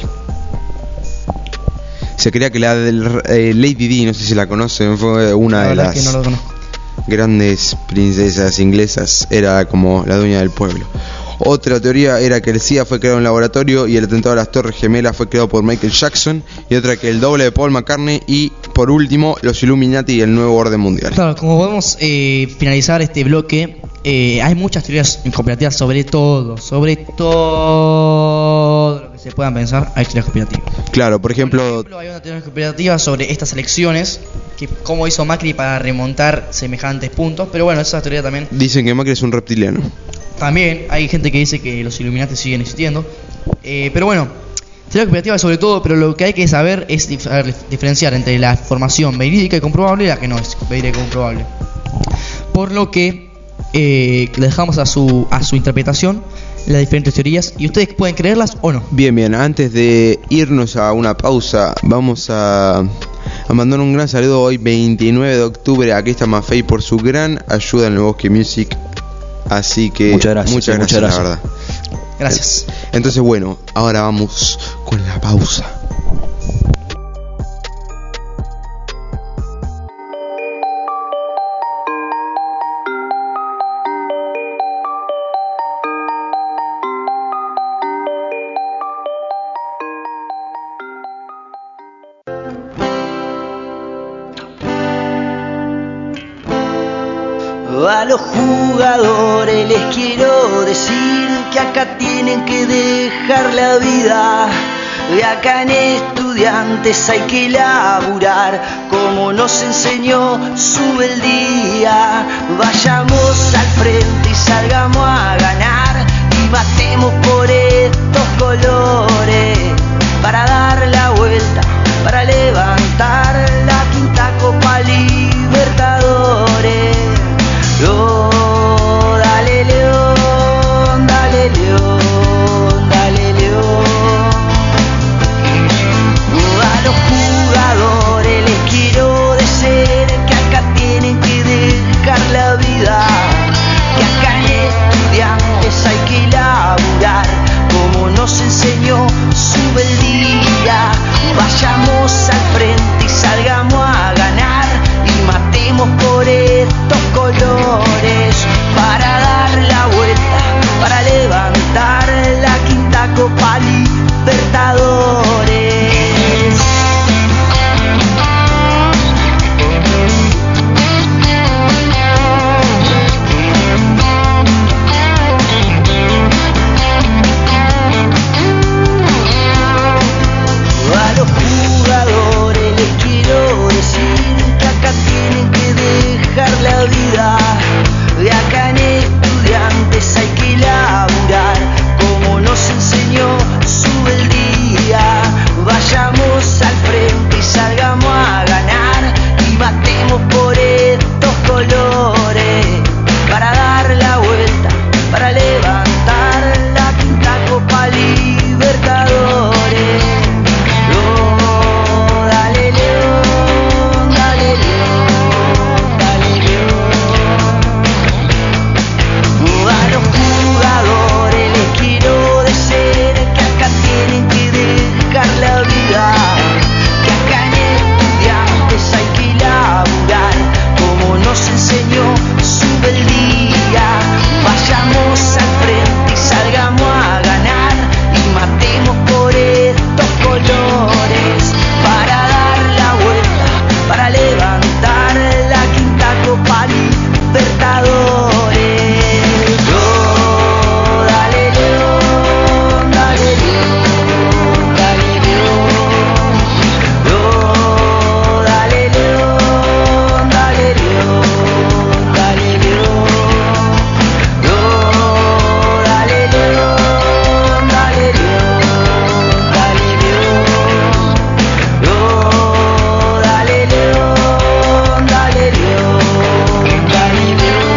Se creía que la del, eh, Lady Di, no sé si la conocen, fue una La de verdad las es que no lo conozco. grandes princesas inglesas, era como la dueña del pueblo. Otra teoría era que el S I A fue creado en un laboratorio y el atentado a las Torres Gemelas fue creado por Michael Jackson. Y otra que el doble de Paul McCartney. Y por último, los Illuminati y el nuevo orden mundial. Claro, como podemos eh, finalizar este bloque, eh, hay muchas teorías conspirativas sobre todo, sobre todo lo que se se puedan pensar, hay teorías conspirativas. Claro, por ejemplo, Por ejemplo, hay una teoría conspirativa sobre estas elecciones, que cómo hizo Macri para remontar semejantes puntos, pero bueno, esa teoría también. dicen que Macri es un reptiliano. También hay gente que dice que los Illuminati siguen existiendo. Eh, pero bueno, teoría conspirativa sobre todo, pero lo que hay que saber es dif- a ver, diferenciar entre la información verídica y comprobable y la que no es verídica y comprobable. Por lo que eh, le dejamos a su, a su interpretación las diferentes teorías y ustedes pueden creerlas o no. Bien, bien, antes de irnos a una pausa, vamos a, a mandar un gran saludo hoy veintinueve de octubre a Krista Maffei por su gran ayuda en el Bosque Music. Así que Muchas gracias, muchas gracias, muchas la gracias. verdad. Gracias. Entonces bueno, ahora vamos con la pausa. A los jugadores les quiero decir que acá tienen que dejar la vida. Y acá en Estudiantes hay que laburar, como nos enseñó sube el día. Vayamos al frente y salgamos a ganar, y batemos por estos colores, para dar la vuelta, para levantar la quinta Copa Libertadores. Oh, dale León, dale León, dale León. Oh, a los jugadores les quiero decir que acá tienen que dejar la vida, que acá en Estudiantes hay que laburar, como nos enseñó sube el día. Vayamos al frente y salgamos a ganar, y matemos por estos colores, para dar la vuelta, para levantar la quinta Copa Libertadores. A los jugadores les quiero decir que acá tienen que dejar la vida, y acá en Estudiantes hay que laburar, como nos enseñó sube el día. Vayamos al frente y salgamos a ganar, y batemos por estos colores, para dar la vuelta, para levantar la quinta Copa Libertadores. Oh, dale León, dale León, dale León. Oh, a los jugadores les quiero decir que acá tienen que dejar la vida, que acá en Estudiantes hay que laburar, como nos enseñó sube el día. Vayamos al frente y salgamos a ganar, y matemos por estos colores, para dar la vuelta, para levantar la quinta Copa Libertadores. Oh, dale León, dale León, dale León. Oh, dale León, dale León, dale León. Oh, dale León, dale León, dale León. Oh, dale León, dale León, dale León.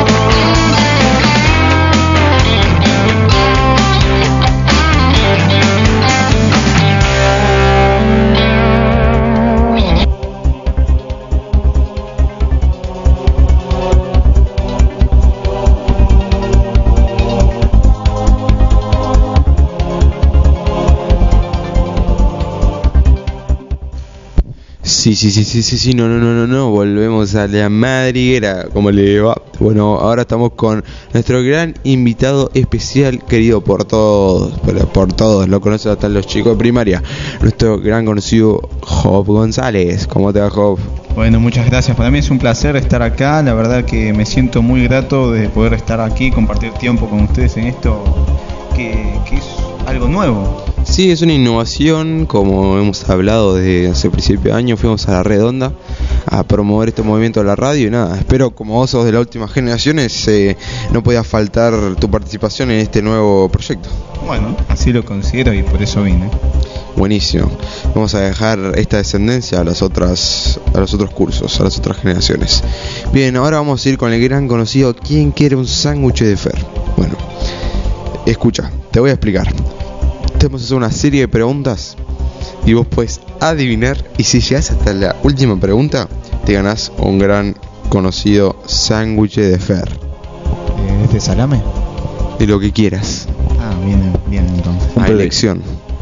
Sí, sí, sí, sí, sí, sí, no, no, no, no, no, volvemos a la madriguera, como le va. Bueno, ahora estamos con nuestro gran invitado especial, querido por todos, por, por todos, lo conocen hasta los chicos de primaria, nuestro gran conocido Job González. ¿Cómo te va, Job? Bueno, muchas gracias. Para mí es un placer estar acá. La verdad que me siento muy grato de poder estar aquí, compartir tiempo con ustedes en esto que, que es algo nuevo. Sí, es una innovación, como hemos hablado desde hace principio de año, fuimos a la Redonda a promover este movimiento de la radio y nada, espero como vos sos de las últimas generaciones, eh, no podía faltar tu participación en este nuevo proyecto. Bueno, así lo considero y por eso vine. Buenísimo, vamos a dejar esta descendencia a las otras, a los otros cursos, a las otras generaciones. Bien, ahora vamos a ir con el gran conocido ¿Quién quiere un sándwich de Fer? Bueno, escucha, te voy a explicar. Te vamos a hacer una serie de preguntas y vos puedes adivinar, y si llegas hasta la última pregunta te ganás un gran conocido sándwich de Fer. Eh, ¿Es de salame? De lo que quieras. Ah, bien, bien entonces. A elección.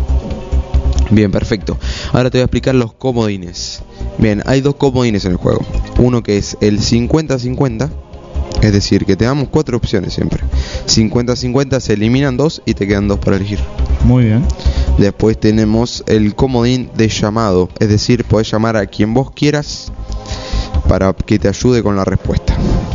Bien, perfecto. Ahora te voy a explicar los comodines. Bien, hay dos comodines en el juego. Uno que es el cincuenta cincuenta, es decir, que te damos cuatro opciones siempre. cincuenta cincuenta, se eliminan dos y te quedan dos para elegir. Muy bien. Después tenemos el comodín de llamado, es decir, podés llamar a quien vos quieras para que te ayude con la respuesta.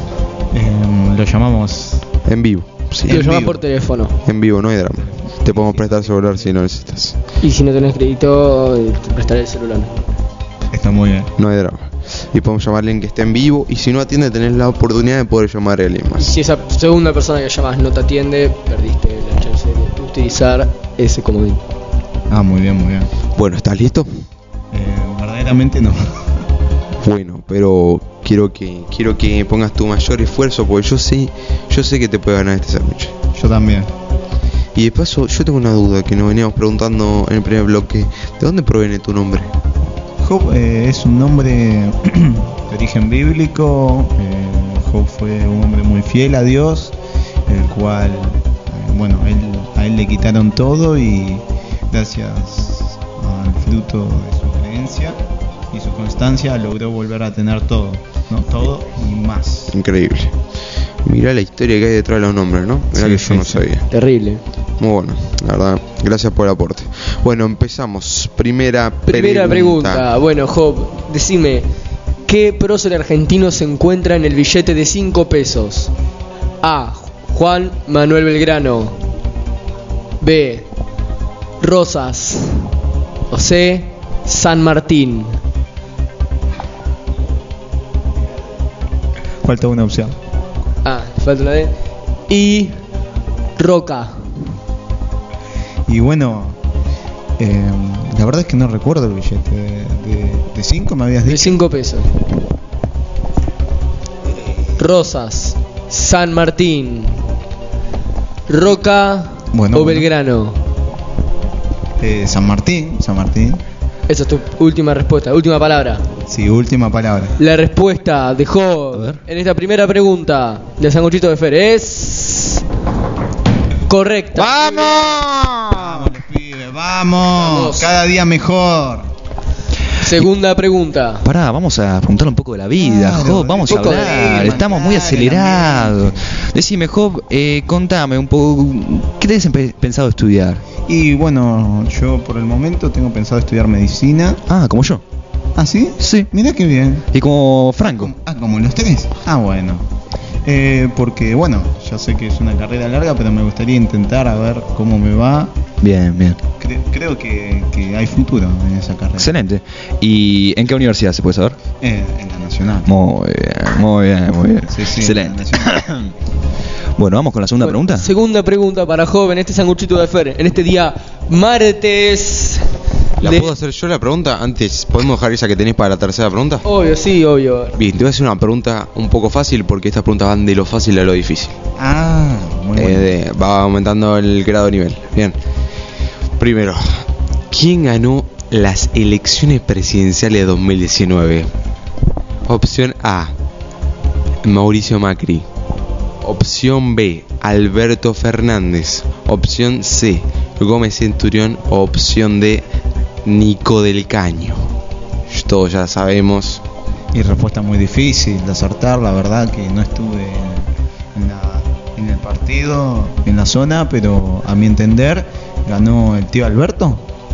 Eh, lo llamamos en vivo. Sí. Lo llamás por teléfono. En vivo, no hay drama. Te podemos prestar celular si no necesitas. Y si no tenés crédito, te prestaré el celular. Está muy bien. No hay drama. Y podemos llamar a alguien que esté en vivo, y si no atiende tenés la oportunidad de poder llamar a alguien Y más. si esa segunda persona que llamas no te atiende, perdiste la chance de utilizar ese comodín. Ah, muy bien, muy bien. Bueno, ¿estás listo? Eh, verdaderamente no. Bueno, pero quiero que quiero que pongas tu mayor esfuerzo, porque yo sé, yo sé que te puede ganar este sándwich. Yo también. Y de paso, yo tengo una duda que nos veníamos preguntando en el primer bloque. ¿De dónde proviene tu nombre? Job eh, es un nombre de origen bíblico. eh, Job fue un hombre muy fiel a Dios, el cual, eh, bueno, él, a él le quitaron todo y gracias al fruto de su creencia y su constancia logró volver a tener todo, ¿no? Todo y más. Increíble. Mirá la historia que hay detrás de los nombres, ¿no? Mirá Sí, que yo sí, no sí. sabía. Terrible. Muy bueno, la verdad. Gracias por el aporte. Bueno, empezamos. Primera, Primera pregunta. pregunta. Bueno, Job, decime, ¿qué prócer argentino se encuentra en el billete de cinco pesos? A. Juan Manuel Belgrano. B. Rosas. O C. San Martín. Falta una opción. Ah, falta una D. Y Roca. Y bueno, eh, la verdad es que no recuerdo el billete de cinco, me habías dicho. De cinco pesos. Rosas, San Martín, Roca Bueno, o bueno. Belgrano. Eh, San Martín, San Martín. Esa es tu última respuesta, última palabra. Sí, última palabra. La respuesta de Job en esta primera pregunta del sanguchito de Fer es correcta. ¡Vamos! Vamos, los pibes, vamos. Vamos. Cada día mejor. Segunda pregunta. Pará, vamos a preguntar un poco de la vida, Claro, Job, vamos un a poco de hablar, clima, estamos muy claro, acelerados. Decime, Job, eh, contame un poco, ¿qué tenés empe- pensado estudiar? Y bueno, yo por el momento tengo pensado estudiar medicina. Ah, como yo. ¿Ah, sí? Sí. Mirá qué bien. Y como Franco. Ah, como los tres. Ah, bueno. Eh, porque bueno, ya sé que es una carrera larga, pero me gustaría intentar a ver cómo me va. Bien, bien. Cre- creo que, que hay futuro en esa carrera. Excelente. ¿Y en qué universidad se puede saber? Eh, en la nacional. Muy bien, muy bien, muy bien. Sí, sí, Excelente. en la nacional. Bueno, vamos con la segunda Bueno, pregunta. Segunda pregunta para Job en este sanguchito de Fer, en este día martes. ¿La de- puedo hacer yo la pregunta? Antes, ¿podemos dejar esa que tenés para la tercera pregunta? Obvio, sí, obvio. Bien, te voy a hacer una pregunta un poco fácil porque estas preguntas van de lo fácil a lo difícil. Ah, muy Eh, bueno. de- va aumentando el grado de nivel. Bien. Primero, ¿quién ganó las elecciones presidenciales de dos mil diecinueve? Opción A, Mauricio Macri. Opción B, Alberto Fernández. Opción C, Gómez Centurión. Opción D, Nico del Caño. Todos ya sabemos. Y respuesta muy difícil de acertar, la verdad que no estuve en, la- en el partido, en la zona, pero a mi entender ganó el tío Alberto.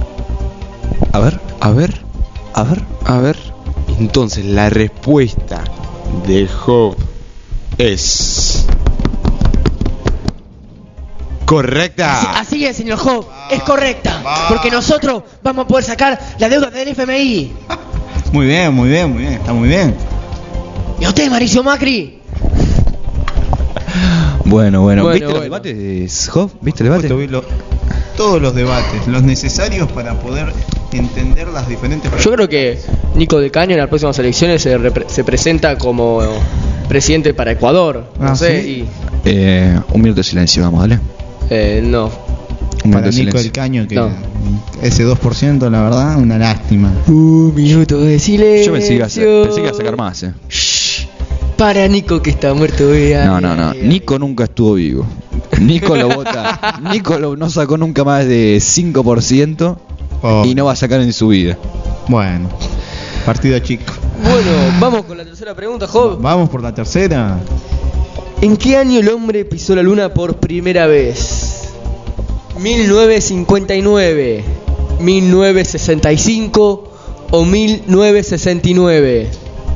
A ver, A ver, a ver. a ver. Entonces la respuesta de Job es Correcta. Así, así es, señor Job, es correcta. Porque nosotros vamos a poder sacar la deuda del F M I. Muy bien, muy bien, muy bien, está muy bien. ¿Y a usted, Mauricio Macri? Bueno, bueno. Bueno, ¿Viste los bueno. debates, Job? ¿Viste el debate? Supuesto, vi lo- todos los debates, los necesarios para poder entender las diferentes. Yo creo que Nico de Caño en las próximas elecciones se, repre- se presenta como presidente para Ecuador. No Ah, sé, ¿sí? Eh, un minuto de silencio, vamos, dale. y. Eh, no. Un Para minuto de Nico silencio. del Caño, que No. ese dos por ciento, la verdad, una lástima. Un minuto de silencio. Yo pensé que iba a sa- pensé que iba a sacar más, eh. Shh. Para Nico que está muerto. Vea, No, no, no. Nico nunca estuvo vivo. Nico lo vota. Nico lo- no sacó nunca más de cinco por ciento Oh, y no va a sacar en su vida. Bueno, partido chico. Bueno, vamos con la tercera pregunta, Job. Vamos por la tercera. ¿En qué año el hombre pisó la luna por primera vez? ¿mil novecientos cincuenta y nueve, mil novecientos sesenta y cinco o mil novecientos sesenta y nueve?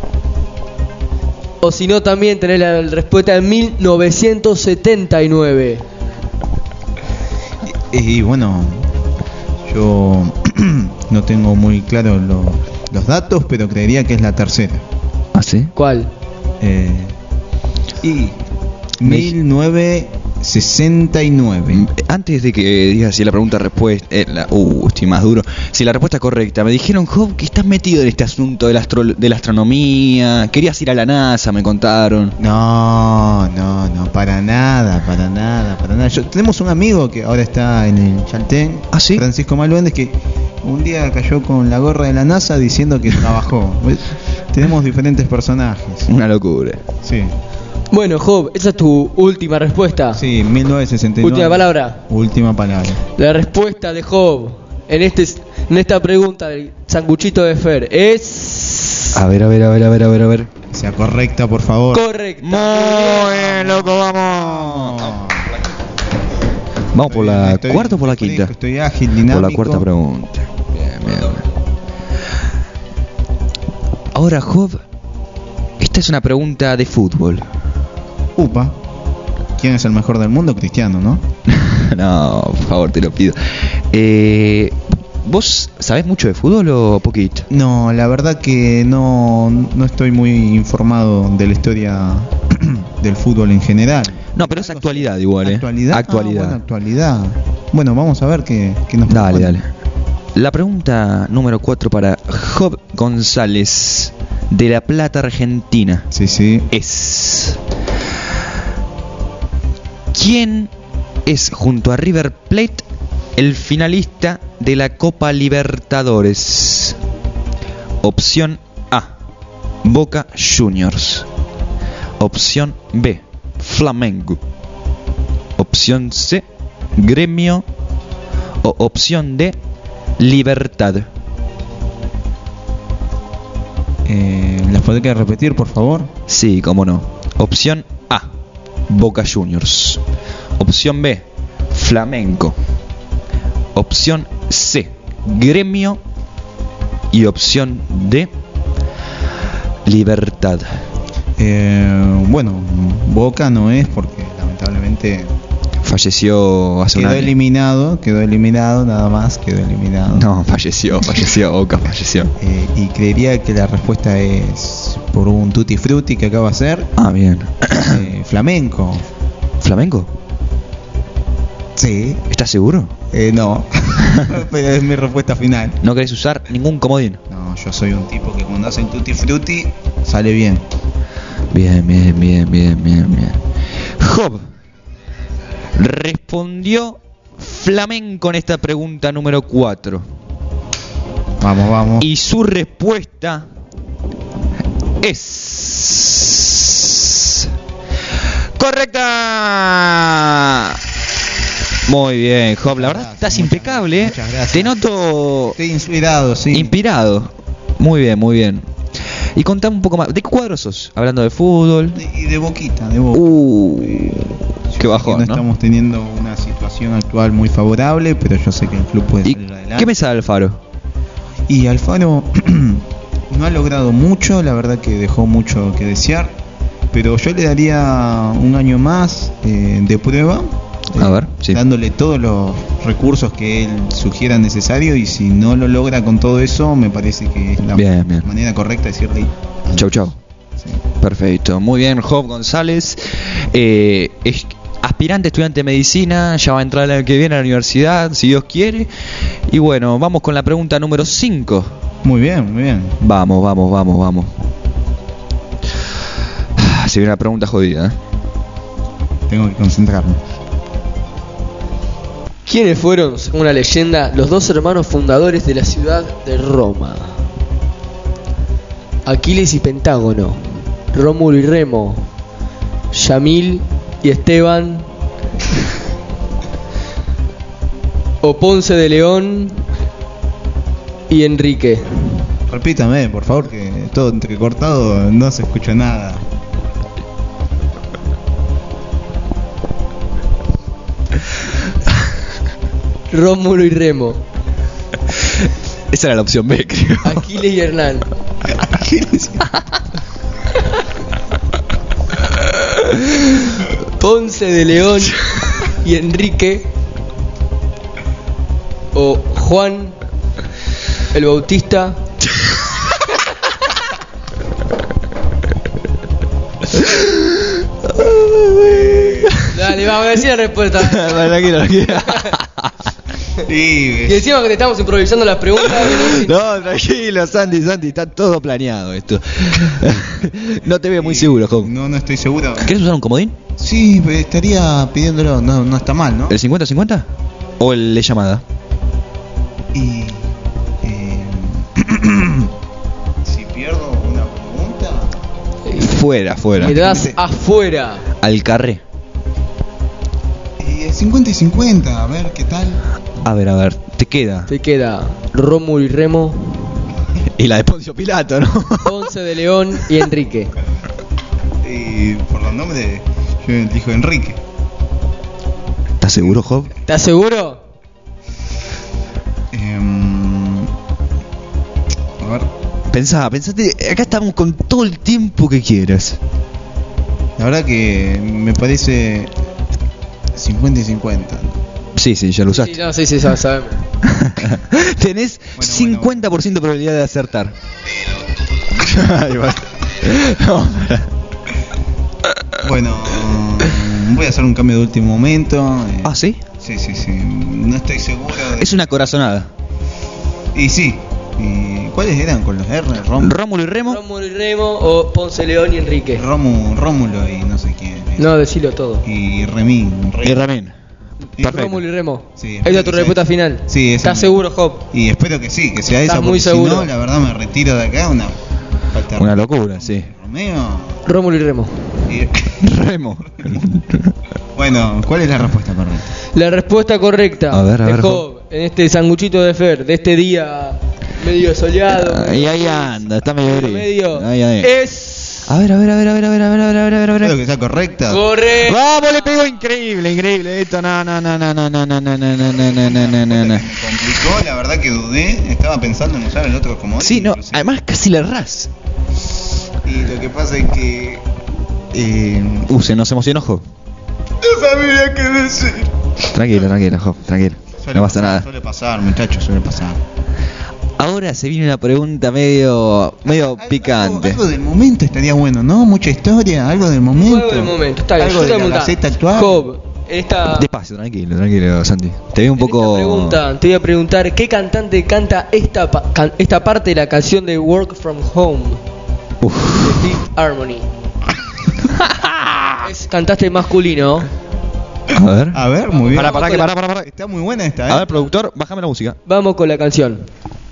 O si no, también tenés la respuesta en mil novecientos setenta y nueve. Y, y bueno, yo no tengo muy claro lo- los datos, pero creería que es la tercera. ¿Ah, sí? ¿Cuál? Eh, y mil novecientos sesenta y nueve. Antes de que digas si la pregunta respuesta, eh, la, uh, estoy más duro. Si la respuesta es correcta, me dijeron, Job, que estás metido en este asunto de la, astro- de la astronomía, querías ir a la NASA, me contaron. No, no, no, para nada, para nada, para nada. Yo, tenemos un amigo que ahora está en el Chaltén, ¿Ah, sí? Francisco Malvéndez, que un día cayó con la gorra de la NASA diciendo que trabajó. ¿Ves? Tenemos diferentes personajes. Una locura. Sí, Bueno, Job, esa es tu última respuesta. sí, mil novecientos sesenta y nueve. Última palabra. Última palabra. La respuesta de Job en este en esta pregunta del sanguchito de Fer es A ver, a ver, a ver, a ver, a ver, a ver. Que sea correcta, por favor. correcta. Muy bien, loco, vamos. Vamos por la Estoy- cuarta o por la estoy- quinta. Estoy ágil, dinámico. Por la cuarta pregunta. Bien, bien. Ahora, Job, esta es una pregunta de fútbol. Upa. ¿Quién es el mejor del mundo? Cristiano, ¿no? No, por favor, te lo pido. Eh, ¿Vos sabés mucho de fútbol o poquito? No, la verdad que no, no estoy muy informado de la historia del fútbol en general. No, pero es actualidad igual, ¿eh? ¿Actualidad? Actualidad. Ah, bueno, actualidad. Bueno, vamos a ver qué, qué nos Dale, propone. dale. La pregunta número cuatro para Job González, de La Plata, Argentina, Sí, sí. es: ¿quién es, junto a River Plate, el finalista de la Copa Libertadores? Opción A, Boca Juniors. Opción B, Flamengo. Opción C, Gremio. O opción D, Libertad. Eh, ¿Las podría repetir, por favor? Sí, cómo no. Opción A, Boca Juniors. Opción B, Flamenco. Opción C, Gremio. Y opción D, Libertad. Eh, bueno, Boca no es porque lamentablemente Falleció hace un quedó año. eliminado, quedó eliminado, nada más, quedó eliminado. No, falleció, falleció, Boca falleció. Eh, y creería que la respuesta es por un tutti frutti que acaba de hacer. Ah, bien. Eh, flamenco. ¿Flamenco? Sí. ¿Estás seguro? Eh, no. Pero es mi respuesta final. ¿No querés usar ningún comodín? No, yo soy un tipo que cuando hace el tutti frutti sale bien. Bien, bien, bien, bien, bien, bien. Job respondió Flamenco en esta pregunta número cuatro. Vamos, vamos. Y su respuesta es correcta. Muy bien, Job. La verdad Gracias, estás muchas impecable, ¿eh? gracias, muchas gracias. Te noto Estoy inspirado, sí. inspirado. Muy bien, muy bien. Y contame un poco más. ¿De qué cuadro sos? Hablando de fútbol. Y de boquita, de boca. Uh, Yo qué sé que bajón, no ¿no? estamos teniendo una situación actual muy favorable, pero yo sé que el club puede ¿Y salir adelante. qué me sabe Alfaro? Y Alfaro no ha logrado mucho, la verdad que dejó mucho que desear, pero yo le daría un año más eh, de prueba eh, A ver, sí. dándole todos los recursos que él sugiera necesario, y si no lo logra con todo eso, me parece que es la Bien, bien. manera correcta de decirle Chau, chau. sí. Perfecto, muy bien, Job González, eh, es aspirante estudiante de medicina, ya va a entrar el año que viene a la universidad, si Dios quiere. Y bueno, vamos con la pregunta número cinco. Muy bien, muy bien. Vamos, vamos, vamos, vamos. Ah, se viene una pregunta jodida, ¿eh? Tengo que concentrarme. ¿Quiénes fueron, según la leyenda, los dos hermanos fundadores de la ciudad de Roma? Aquiles y Pentágono, Rómulo y Remo, Yamil y Esteban, o Ponce de León y Enrique. Repítame, por favor, que todo entrecortado, no se escucha nada. Rómulo y Remo, Esa era la opción B, creo. Aquiles y Hernán. Ponce de León y Enrique, o Juan el Bautista Dale, vamos a decir la respuesta. Tranquilo, tranquilo. Sí, Y encima que te estamos improvisando las preguntas. No, tranquilo, Santi, Santi, está todo planeado esto. No te veo muy seguro, Job. no, no estoy seguro. ¿Querés usar un comodín? Sí, pero estaría pidiéndolo, no, no está mal, ¿no? ¿El cincuenta cincuenta? ¿O el de llamada? Y eh, si pierdo una pregunta, Fuera, fuera. Me das afuera. Al carré. y es cincuenta y cincuenta, a ver qué tal. A ver, a ver, te queda. Te queda Rómulo y Remo, Y la de Poncio Pilato, ¿no? Ponce de León y Enrique. Y por los nombres, yo elijo Enrique. ¿Estás seguro, Job? ¿Estás seguro? Em, a ver, Pensá, pensate, acá estamos con todo el tiempo que quieras. la verdad que me parece cincuenta y cincuenta. Sí, sí, ya lo usaste. Sí, no, sí, sí, sabemos. Tenés Bueno, cincuenta por ciento de probabilidad de acertar. Ahí va. No, pará. Bueno, voy a hacer un cambio de último momento. eh, ¿Ah, sí? Sí, sí, sí. No estoy seguro de... Es una corazonada. Y sí. ¿Y cuáles eran con los R? Rom... Rómulo y Remo. Rómulo y Remo o Ponce de León y Enrique. Romu, Rómulo y no sé quién. No, decilo todo. Y Remín. Re- Y Ramén. Y Perfecto. Rómulo y Remo. Sí, Esa es tu sí. respuesta final. Sí, esa ¿Estás es- seguro, Job? Y espero que sí, que sea ¿Estás esa. muy Porque si seguro? no, la verdad me retiro de acá. Una falta de Una locura, sí. Romeo. Rómulo y Remo. Y- Remo. Bueno, ¿cuál es la respuesta correcta? La respuesta correcta A ver, a de ver, Job en este sanguchito de Fer, de este día medio soleado. Y ahí anda, está medio gris. medio, Ahí, ahí. es A ver, a ver, a ver, a ver, a ver, a ver, a ver, a ver, a ver, a Creo ver. que está correcta. correcto. Vamos, le pegó increíble, increíble. Esto no, no, no, no, no, no, no, no, no, no, no, no, no, no, no, no. Complicó, la verdad que dudé. Estaba pensando en usar el otro como. Sí, no, además casi le errás. Y lo que pasa es que. Eh, Uh, se nos emocionó, Job. no sabía qué decir. Tranquilo, tranquilo, Job, tranquilo. No pasa nada. Suele pasar, muchachos, suele pasar. Ahora se viene una pregunta medio, medio Algo- picante. Algo del momento estaría bueno, ¿no? Mucha historia, algo del momento. Juego del momento, está bien. Algo Yo te de voy a la preguntar, Gaceta actual. Job, en esta, Despacio, tranquilo, tranquilo, Santi. Te veo un en esta poco. pregunta te voy a preguntar qué cantante canta esta pa- can- esta parte de la canción de Work From Home Uf. de Fifth Harmony. Es cantaste masculino. A ver. A ver, muy bien. Pará, pará, que pará, pará, pará. Está muy buena esta, ¿eh? A ver, productor, bájame la música. Vamos con la canción.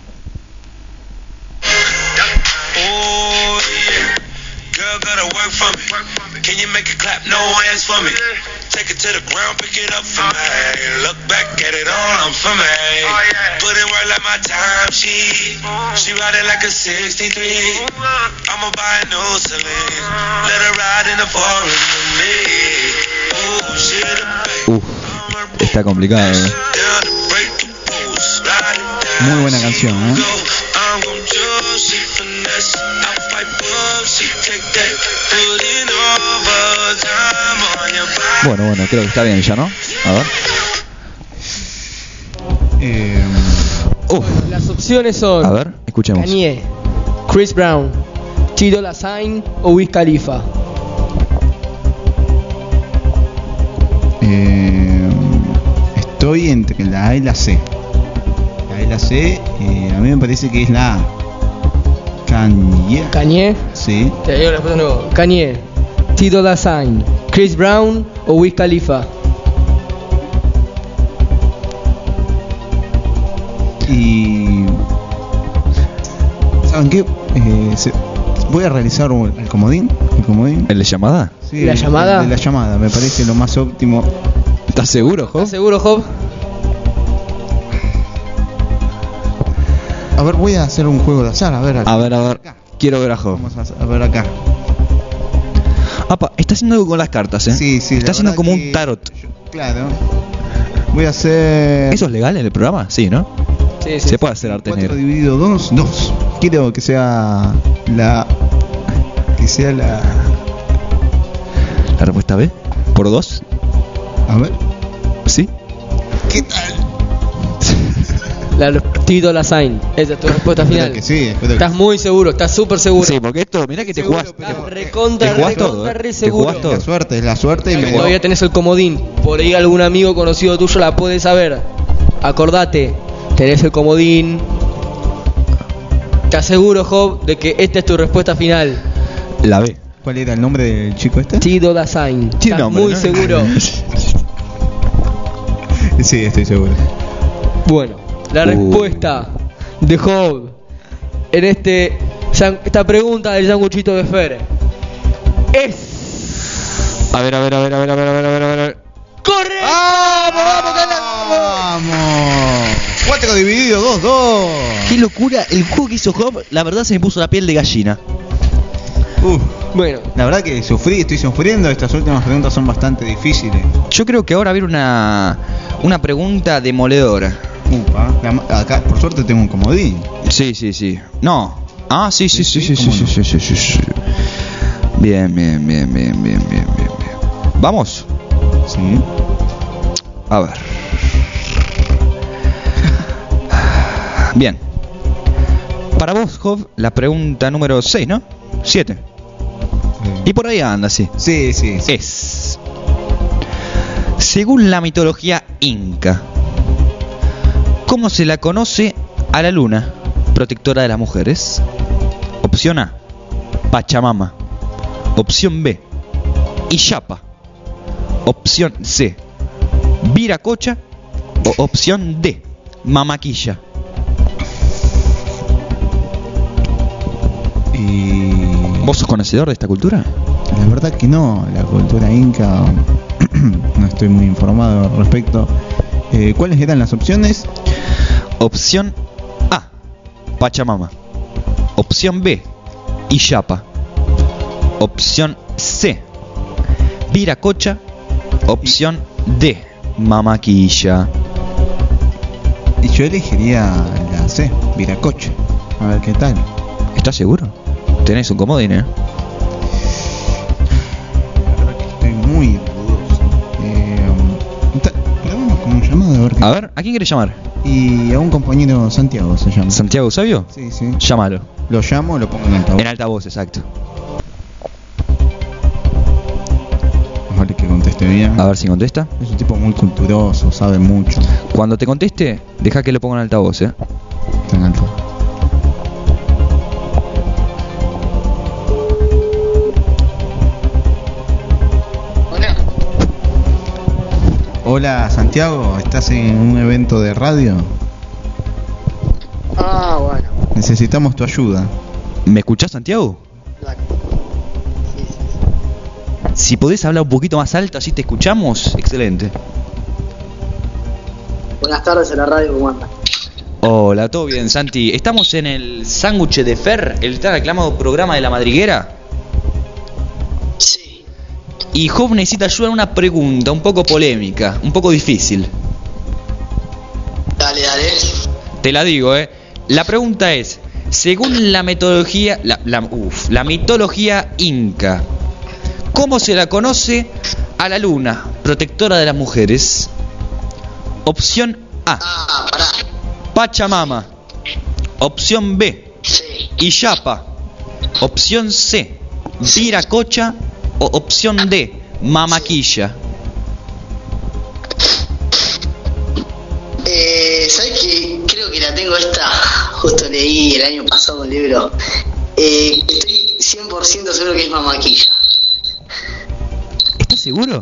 Oh, yeah. Girl, gotta work for me. Can you make it clap? No hands for me. Take it to the ground, pick it up for me. Look back at it all, I'm for me. Put in work like my time sheet. She ride it like a sixty-three. I'ma buy a new Celine. Let her ride in the forest with me. Oh, shit, Uf, está complicado. eh. Muy buena canción, ¿eh? Bueno, bueno, creo que está bien ya, ¿no? A ver. Eh, Uf. Las opciones son A ver, escuchemos. Kanye, Chris Brown, T Dolla Sign o Wiz Khalifa. eh, estoy entre la A y la C. La A y la C, eh, a mí me parece que es la A. Kanye. Kanye, Sí. te digo la respuesta de nuevo. Kanye, T Dolla Sign, Chris Brown o Wiz Khalifa. Y ¿saben qué? Eh, se- voy a realizar un- el comodín, el comodín. ¿El de llamada? Sí, ¿La el- llamada? el de la llamada, me parece lo más óptimo. ¿Estás seguro, Jo? ¿Estás seguro, Job? A ver, voy a hacer un juego de azar, a ver. A ver, a ver. Quiero ver a Jo. Vamos a, a ver acá. Apa, está haciendo algo con las cartas, ¿eh? Sí, sí. Está la haciendo verdad como que un tarot. yo- claro. Voy a hacer ¿Eso es legal en el programa? Sí, ¿no? Sí, sí. Se puede hacer arte cuatro negro. dividido dos, dos. Quiero que sea la que sea la ¿La respuesta B? ¿Por dos? a ver. ¿Sí? ¿Qué tal? La T Dolla Sign. Esa es tu respuesta Espero final. que sí, espero que Estás muy seguro, estás súper seguro. Sí, porque esto, mirá que te Seguro, jugás. pero- te- Recontra, te jugás recontra, todo, ¿eh? re Te seguro. jugás todo. la suerte, es la suerte y me Todavía tenés el comodín. Por ahí algún amigo conocido tuyo la puede saber. Acordate, tenés el comodín. Te aseguro, Job, de que esta es tu respuesta final. La B. ¿Cuál era el nombre del chico este? T Dolla Sign. Tiene Estás nombre, muy ¿no? seguro. Sí, estoy seguro. Bueno, la Uh. respuesta de Job en este san- esta pregunta del sanguchito de Fer es A ver, a ver, a ver, a ver, a ver, a ver, a ver, a ver. ¡correcto! ¡Vamos! cuatro dividido dos, dos. ¡Qué locura! El juego que hizo Job, la verdad se me puso la piel de gallina. Uf, Bueno, la verdad que sufrí, estoy sufriendo. Estas últimas preguntas son bastante difíciles. Yo creo que ahora va a haber una, una pregunta demoledora. Upa, la- acá por suerte tengo un comodín. Sí, sí, sí. No. Ah, sí, sí, sí, sí, sí, ¿cómo sí, no? sí, sí, sí, sí. Bien, bien, bien, bien, bien, bien, bien, bien. Vamos. Sí. A ver. Bien. Para vos, Job, la pregunta número seis, ¿no? siete. Y por ahí anda, sí. Sí, sí. sí. Es. Según la mitología inca, ¿cómo se la conoce a la luna, protectora de las mujeres? Opción A, Pachamama. Opción B, Iyapa. Opción C, Viracocha. O opción D, Mamaquilla. Y ¿Vos sos conocedor de esta cultura? la verdad que no, la cultura inca no estoy muy informado al respecto. Eh, ¿Cuáles eran las opciones? Opción A, Pachamama. Opción B, Iyapa. Opción C, Viracocha. Opción D, Mamaquilla. Y yo elegiría la C, Viracocha. A ver qué tal. ¿Estás seguro? Tenés un comodín, ¿eh? La verdad que estoy muy dudoso. Eh, ta- probemos con un llamado a ver qué- A ver, ¿a quién querés llamar? Y a un compañero Santiago se llama. ¿Santiago Sabio? Sí, sí. Llámalo. Lo llamo, lo pongo en altavoz. En altavoz, exacto. Ojalá que conteste bien. A ver si contesta. Es un tipo muy culturoso, sabe mucho. Cuando te conteste, deja que lo ponga en altavoz, ¿eh? Está en altavoz. Hola Santiago, ¿estás en un evento de radio? Ah, bueno. Necesitamos tu ayuda. ¿Me escuchás, Santiago? Dale. Sí, sí, sí. Si podés hablar un poquito más alto, así te escuchamos. Excelente. Buenas tardes a la radio, ¿cómo andan? Hola, todo bien, Santi. Estamos en el sándwich de Fer, el tan aclamado programa de la madriguera. Sí. Y Job necesita ayuda en una pregunta un poco polémica, un poco difícil. Dale, dale. Te la digo, ¿eh? La pregunta es, según la metodología, la, la, uf, la mitología inca, ¿cómo se la conoce a la luna, protectora de las mujeres? Opción A, Pachamama. Opción B, Illapa. Opción C, Viracocha. O opción D, Mamaquilla. Eh, ¿Sabes qué? Creo que la tengo esta. Justo leí el año pasado un libro. Eh, estoy cien por ciento seguro que es Mamaquilla. ¿Estás seguro?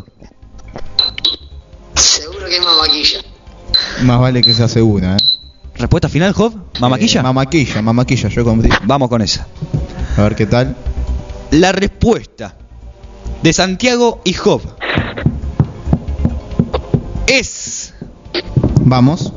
Seguro que es Mamaquilla. Más vale que sea segura, ¿eh? ¿Respuesta final, Job? ¿Mamaquilla? Eh, mamaquilla, mamaquilla, yo como digo. Vamos con esa. A ver qué tal. La respuesta de Santiago y Job es... Vamos.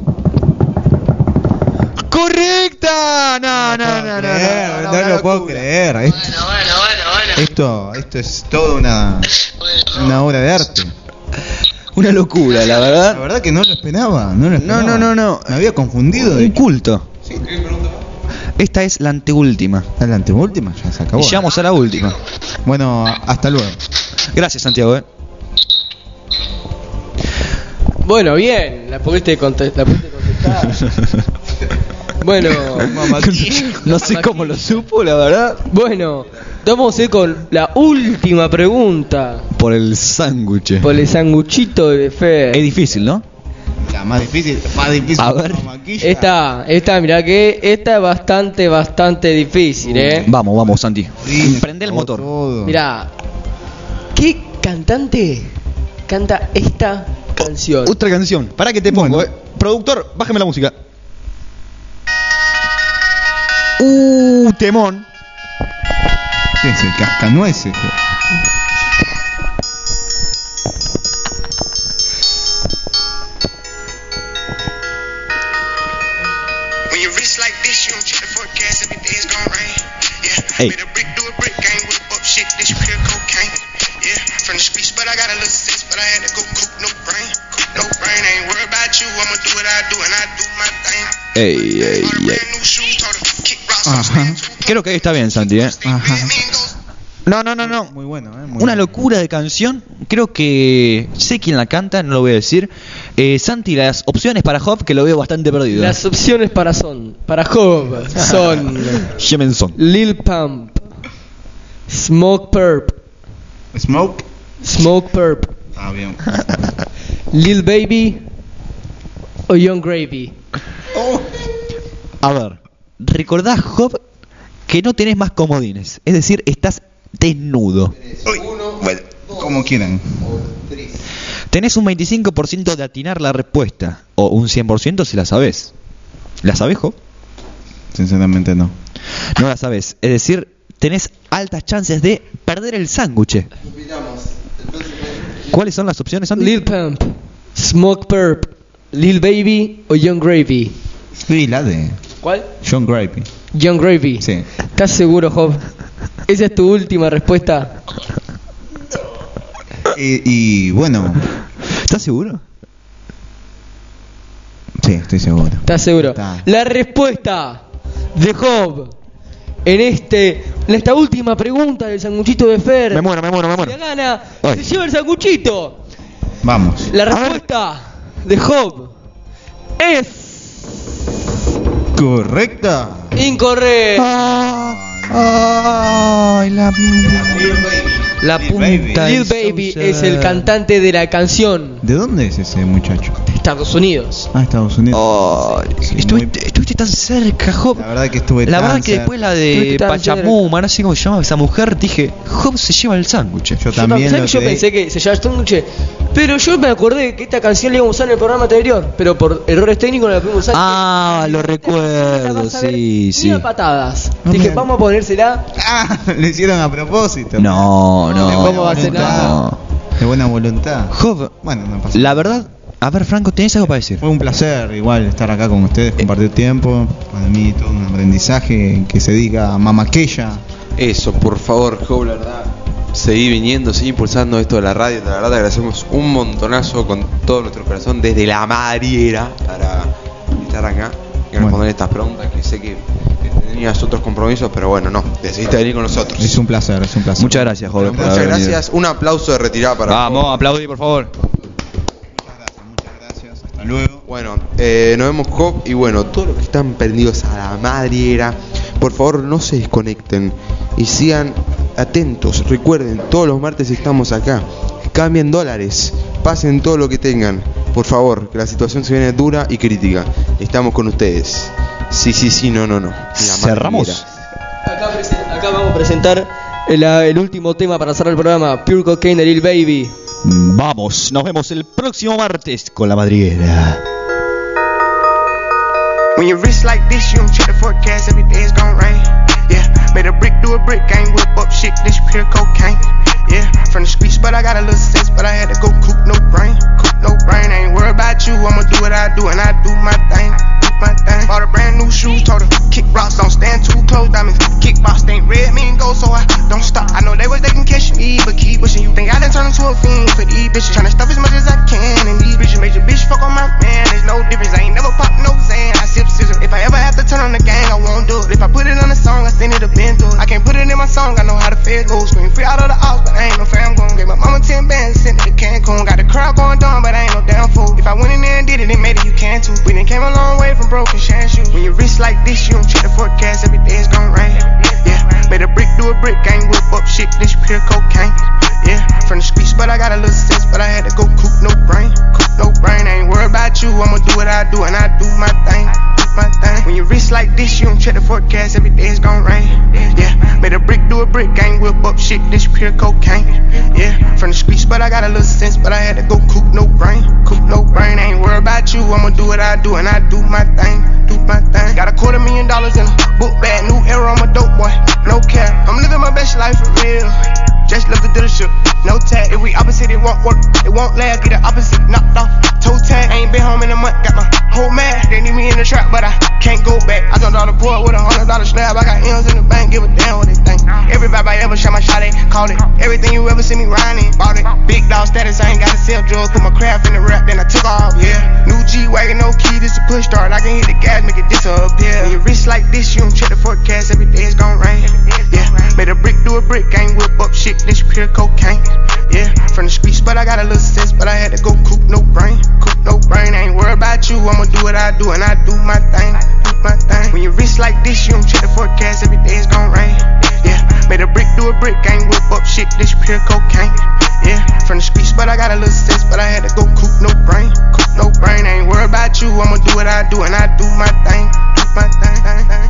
¡Correcta! No, no, no, no, no, No, no lo puedo creer. Esto, Bueno, bueno, bueno, bueno. esto, esto es toda una, una obra de arte. Una locura, la verdad. La verdad que no lo esperaba. No, lo esperaba. No, no, no, no. Me había confundido. Un culto. Esta es la anteúltima. La anteúltima, ya se acabó. Y llegamos a la última. Bueno, hasta luego. Gracias, Santiago. ¿eh? Bueno, bien, la pudiste conte- la pudiste contestar. Bueno, no sé cómo lo supo, la verdad. Bueno, vamos a ir con la última pregunta. Por el sándwich. Por el sanguchito de Fer. Es difícil, ¿no? La más difícil, más difícil. A ver. Esta, esta, mirá que esta es bastante, bastante difícil, ¿eh? Vamos, vamos, Santi. Sí, Prende el acabó motor. todo. Mirá, ¿qué cantante canta esta canción? Otra canción. Para que te pongo, Bueno. eh. Productor, bájame la música. Uh, temón. ¿Qué es el cascanueces? When you rich like this, you don't check the forecast, every day it's gonna rain. Yeah, Hey. made a brick do a brick, I ain't whip up shit, this pure cocaine. Yeah, from the streets, but I got a little sense, but I had to go cook no brain. Cook no brain, I ain't worried about you, I'ma do what I do, and I do my thing. Ey, ey, Bought a ey. brand new shoe, taught her to kick rocks, Ajá. Creo que ahí está bien, Santi, ¿eh? Ajá. No, no, no, no. Muy bueno, ¿eh? Muy Una bueno. locura de canción. Creo que sé quién la canta, no lo voy a decir. Eh, Santi, las opciones para Job, que lo veo bastante perdido. Las opciones para son, para Job son Jemenson. Lil Pump, Smoke Purp, Smoke. Smoke Purp, Ah, bien. Lil Baby o Young Gravy. A ver, recordás, Job, que no tenés más comodines. Es decir, estás desnudo. Uy, bueno, como quieran. Tenés un veinticinco por ciento de atinar la respuesta. O un cien por ciento si la sabés. ¿La sabés, Job? Sinceramente no. No la sabés. Es decir, tenés altas chances de perder el sándwich. ¿Cuáles son las opciones, Santi? Lil Pump, Smoke Purp, Lil Baby o Young Gravy. Sí, la de ¿Cuál? John Gravy. Young Gravy. Sí. ¿Estás seguro, Job? ¿Esa es tu última respuesta? Y, y bueno, ¿Estás seguro? sí, estoy seguro. ¿Estás seguro? Está. La respuesta de Job en este en esta última pregunta del sanguchito de Fer. Me muero, me muero, me muero. Se gana, Ay. se lleva el sanguchito. Vamos. La respuesta de Job es ¿Correcta? incorrecta. Ay, la, la Lil punta. Lil del Baby sauce. es el cantante de la canción ¿De dónde es ese muchacho? de Estados Unidos. Ah, Estados Unidos. Ay, Sí, estuviste, muy- estuviste tan cerca, Job. La verdad que estuve La tan verdad que cerca. después la Estuviste de tan Pachamuma, no sé cómo se llamaba esa mujer, dije, Job se lleva el sándwich. Yo Yo, también ¿sabes lo que yo creí. pensé que se llamaba Sándwich? Pero yo me acordé que esta canción la íbamos a usar en el programa anterior, pero por errores técnicos no la pudimos usar. Ah, lo La recuerdo, vas a ver sí, ni sí. a patadas. No Dije, me- vamos a ponérsela. Ah, lo hicieron a propósito. No, no. De buena ¿Cómo va a ser voluntad. nada? De buena voluntad. Job, Bueno, no pasa la verdad, a ver, Franco, ¿tenés algo para decir? Fue un placer igual estar acá con ustedes, compartir tiempo. Para mí todo un aprendizaje, que se diga mamaquella. Eso, por favor, Job, la verdad. Seguí viniendo, seguí impulsando esto de la radio. La verdad, te agradecemos un montonazo con todo nuestro corazón desde la madriera para estar acá y responder Bueno. estas preguntas que sé que, que tenías otros compromisos, pero bueno, no, decidiste venir con nosotros. Es un placer, es un placer. Muchas gracias, Job. por Muchas haber venido. gracias. Un aplauso de retirada para Vamos, aplaudí, por favor. luego. Bueno, eh, nos vemos, Job. Y bueno, todos los que están prendidos a la madriera, por favor no se desconecten y sigan atentos. Recuerden, todos los martes estamos acá. Cambien dólares, pasen todo lo que tengan. Por favor, que la situación se viene dura y crítica. Estamos con ustedes. Sí, sí, sí, no, no, no. La Cerramos. Acá, presen- acá vamos a presentar el, el último tema para cerrar el programa, Pure Cocaine de Lil Baby. Vamos, nos vemos el próximo martes con la madriguera. When your wrist like this, you don't check the forecast, every day it's gon' rain. Yeah, made a brick do a brick, I ain't whip up shit, this pure cocaine. Yeah, from the streets, but I got a little sense, but I had to go coop no brain, coop no brain. I ain't worried about you, I'ma do what I do, and I do my thing, do my thing. Bought a brand new shoes, told her, kick rocks, don't stand too close, diamonds. Kickbox ain't red, me and gold, so I don't stop. I know they was they can catch me, but keep wishing. You think I done turned into a fiend for these bitches, tryna stuff as much as I can, and these bitches made your bitch fuck on my man. There's no difference, I ain't never pop no Zan. I sip scissor. If I ever have to turn on the gang, I won't do it. If I put it on a song, I send it a been through it. I can't put it in my song, I know how the fed goes. Scream free out of the house, but I ain't no fam gon' Gave my mama ten bands, sent it to Cancun. Got the crowd going down, but I ain't no damn fool. If I went in there and did it, it made it, you can too. We done came a long way from broken shine shoes. When your wrist like this, you don't check the forecast, every day it's gon' rain. Yeah, made a brick do a brick, I ain't whip up shit, this pure cocaine. Yeah, from the streets, but I got a little sense, but I had to go coop no brain, coop no brain. I ain't worried about you, I'ma do what I do, and I do my thing, do my thing. When your wrist like this, you don't check the forecast, every day it's gon' rain. Yeah, made a brick do a brick, I ain't whip up shit, this pure cocaine. Yeah, from the streets, but I got a little sense, but I had to go coop no brain, coop no brain. I ain't worried about you, I'ma do what I do, and I do my thing, do my thing. Got a quarter million dollars in a book bag, new era, I'm a dope boy, no cap. I'm living my best life for real. Just love the dealership, no tag. If we opposite, it won't work, it won't last. Get the opposite knocked off, toe tag. I ain't been home in a month, got my whole man. They need me in the trap, but I can't go back. I jumped on the board with a hundred dollar slab. I got M's in the bank, give a damn what they think. Every vibe I ever shot my shot at, called it. Everything you ever see me riding, bought it. Big dog status, I ain't gotta sell drugs. Put my craft in the rap, then I took off, yeah. New G-Wagon, no key, this a push start. I can hit the gas, make it this up, yeah. When your wrist like this, you don't check the forecast, every day it's gon' rain. Yeah, made a brick do a brick, I ain't whip up shit, this pure cocaine. Yeah, from the streets, but I got a little sense, but I had to go coop no brain, coop no brain. I ain't worried about you, I'ma do what I do, and I do my thing, do my thing. When your wrist like this, you don't check the forecast, every day it's gon' rain. Yeah, made a brick do a brick, I ain't whip up shit, this pure cocaine. Yeah, from the streets, but I got a little sense, but I had to go coop no brain, coop no brain. I ain't worried about you, I'ma do what I do, and I do my thing, do my thing, thing, thing.